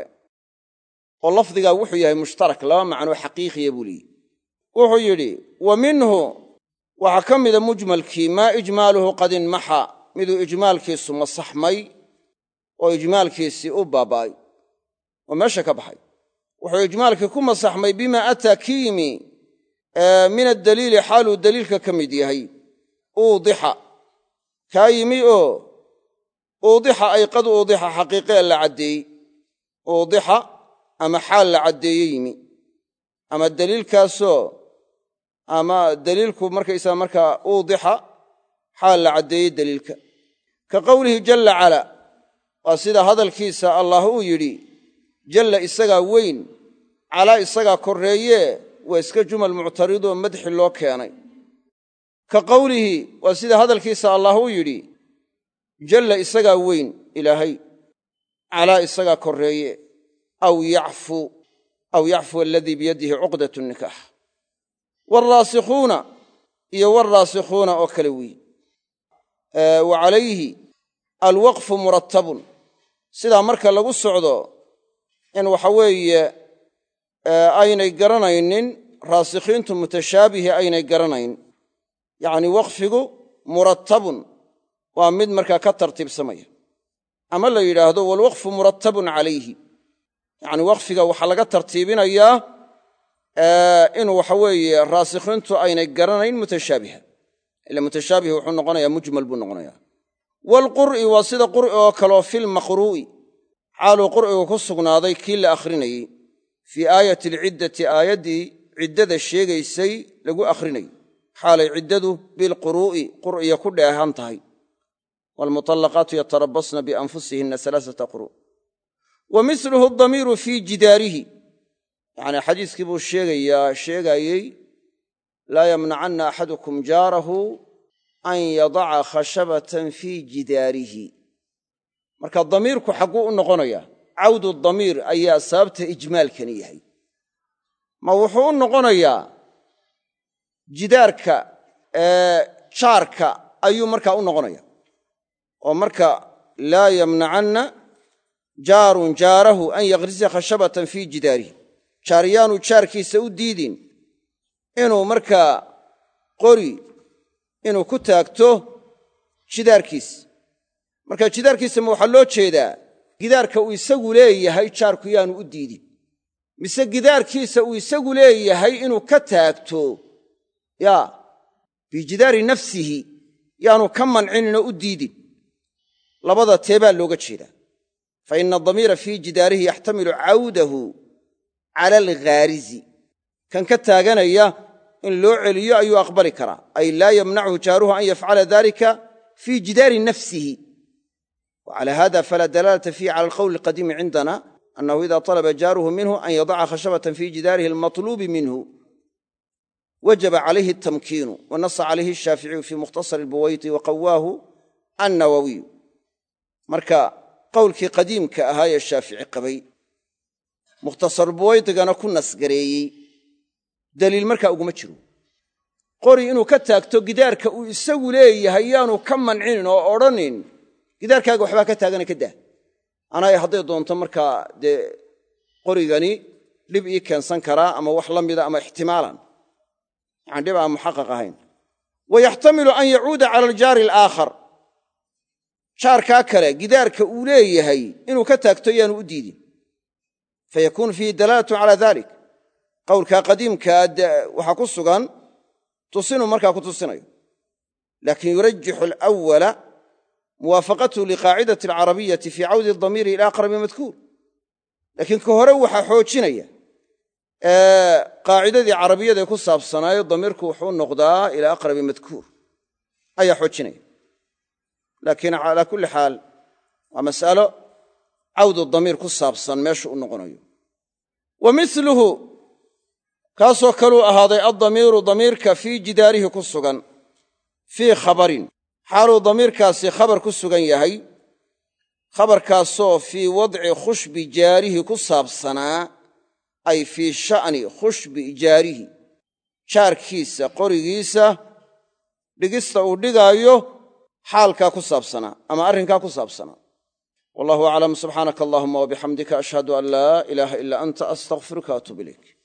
oo lafdigaa wuxuu yahay mushtarak, laba macnoo xaqiiqiya buu leeyihi. wuxuu yidhi wa minhu waxaa ka mida mujmalkii maa ijmaaluhu qad inmaxa, miduu ijmaalkiisu masaxmay oo ijmaalkiisii u baaba'ay oo meesha ka baxay. wuxuu ijmaalkii ku masaxmay bima ataa ki yimi min addaliili xaaluu daliilka ka mid yahay. uudixa kaa yimi oo uudixa ay qad uudixa xaqiiqee la caddeeyey, uudixa ama xaal la caddeeye yimi, ama daliilkaasoo ama daliilku markaysaa markaa uudixa xaal la caddeeyey daliilka. ka qowlihi jalla cala, waa sida hadalkiisa allah uu yidhi jalla isagaa weyn, calaa isagaa korreeye, waa iska jumal muctaridoo madxi loo keenay. ka qowlihi waa sida hadalkiisa allah uu yidhi jalla isagaa weyn ilaahay, calaa isagaa korreeye, aw yacfu aw yacfu aladii biyadihi cuqdatu nikaax. waalraasikhuuna iyo waalraasikhuuna oo kale wiy. wa calayhi alwaqfu murattabun, sidaa marka lagu socdo in waxa weeye aynay garanaynin raasikhiintu mutashaabihi aynay garanayn, yacni waqfigu murattabun waa mid markaa ka tartiibsamaya. ama la yidhaahdo waalwaqfu murattabun calayhi, yacni waqfiga waxaa laga tartiibinayaa in waxa weeye raasikhiintu aynay garanayn mutashaabiha, ila mutashaabih wuxuu noqonayaa mujmal buu noqonayaa. waalqur'i waa sida qur'i oo kaleo filmaqruu'i, xaaluu qur'igu ku sugnaaday kii la akhrinayey, fii aayati alciddati aayaddii ciddada sheegaysay lagu akhrinayey, xaalay ciddadu bilquruu'i qur'iya ku dheehan tahay. waalmuطallaqaatu yatarabasna bianfusihinna alaaata quru'. wa miluhu damiiru fii jidaarihi, yacnii xadiiskii buu sheegayaa sheegaayey laa yamnacanna axadukum jaarahu an yadaca khashabatan fii jidaarihi. marka damiirku xagguu u noqonayaa? cawdu damiir ayaa sababta ijmaalkani yahay. ma wuxuu u noqonayaa jidaarka jaarka ayuu markaa u noqonaya, oo marka laa yamnacanna jaarun jaarahu an yakrisa khashabatan fii jidaarihi, jaaryaanu jaarkiisa u diidin inuu markaa qori inuu ku taagto jidaarkiisa. marka jidaarkiisa ma waxaa loo jeedaa gidaarka uu isagu leeyahay jaarku yaanu u diidin, mise gidaarkiisa uu isagu leeyahay inuu ka taagto yaa bijidaari nafsihi yaanu ka mancinino u diidin? labada teebaa looga jeedaa. fa ina damiira fii jidaarihi yaxtamilu cawdahu cala alghaarizi, kan ka taaganaya in loo celiyo ayuu aqbali karaa, ay laa yamnachu jaaruhu an yafcala dalika fii jidaari nafsihi. وعلى هذا فلا دلالة فيه على القول القديم عندنا أنه إذا طلب جاره منه أن يضع خشبة في جداره المطلوب منه وجب عليه التمكين، ونص عليه الشافعي في مختصر البويطي وقواه النووي. مركا قولك قديم كأهاي الشافعي قبي مختصر البويطي كان كنا سقري دليل مركا أقومتشرو قوري إنه كتاكتو جدارك ويسوي ليه هيانو كمن عين وأورنين gidaarkaaga waxbaa ka taagana ka dah. anaa hadday doonto markaa dee qorigani dhib ii keensan karaa ama wax la mida ama ixtimaalan, yani dhib aan muxaqaq ahayn. wayaxtamilu an yacuuda cala aljaari alaakhar, jaarkaa kale gidaarka uu leeyahay inuu ka taagto yaanu u diidin. fayakuunu fiihi dalaalatu calaa dalik qowlkaa qadiimkaa waxaa ku sugan tusinuu markaa ku tusinayo laakin yurajixu alawala muwaafaqatuhu liqaacidati alcarabiyati fii cawdi adamiiri ila aqrabi madkuur laakiin ka hore waxaa xoojinaya qaacidadii carabiyada ee ku saabsanaayo damiirku wuxuu noqdaa ilaa aqrabi madkuur ayaa xoojinaya laakiin calaa kulli xaal waa mas'alo cawdu damiir ku saabsan meeshu u noqonayo wa miluhu kaasoo kaluu ahaaday addamiiru damiirka fii jidaarihi ku sugan fii khabarin xaaluu damiirkaasi khabar ku sugan yahay khabarkaasoo fii wadci khushbi jaarihi ku saabsanaa ay fii sha'ni khushbi jaarihi jaarkiisa qorigiisa dhigista uu dhigaayo xaalkaa ku saabsanaa ama arrinkaa ku saabsanaa wallahu aclam subxaanaka allahuma wabixamdika ashhadu an laa ilaaha ilaa anta astaqfiruka atuub ilayk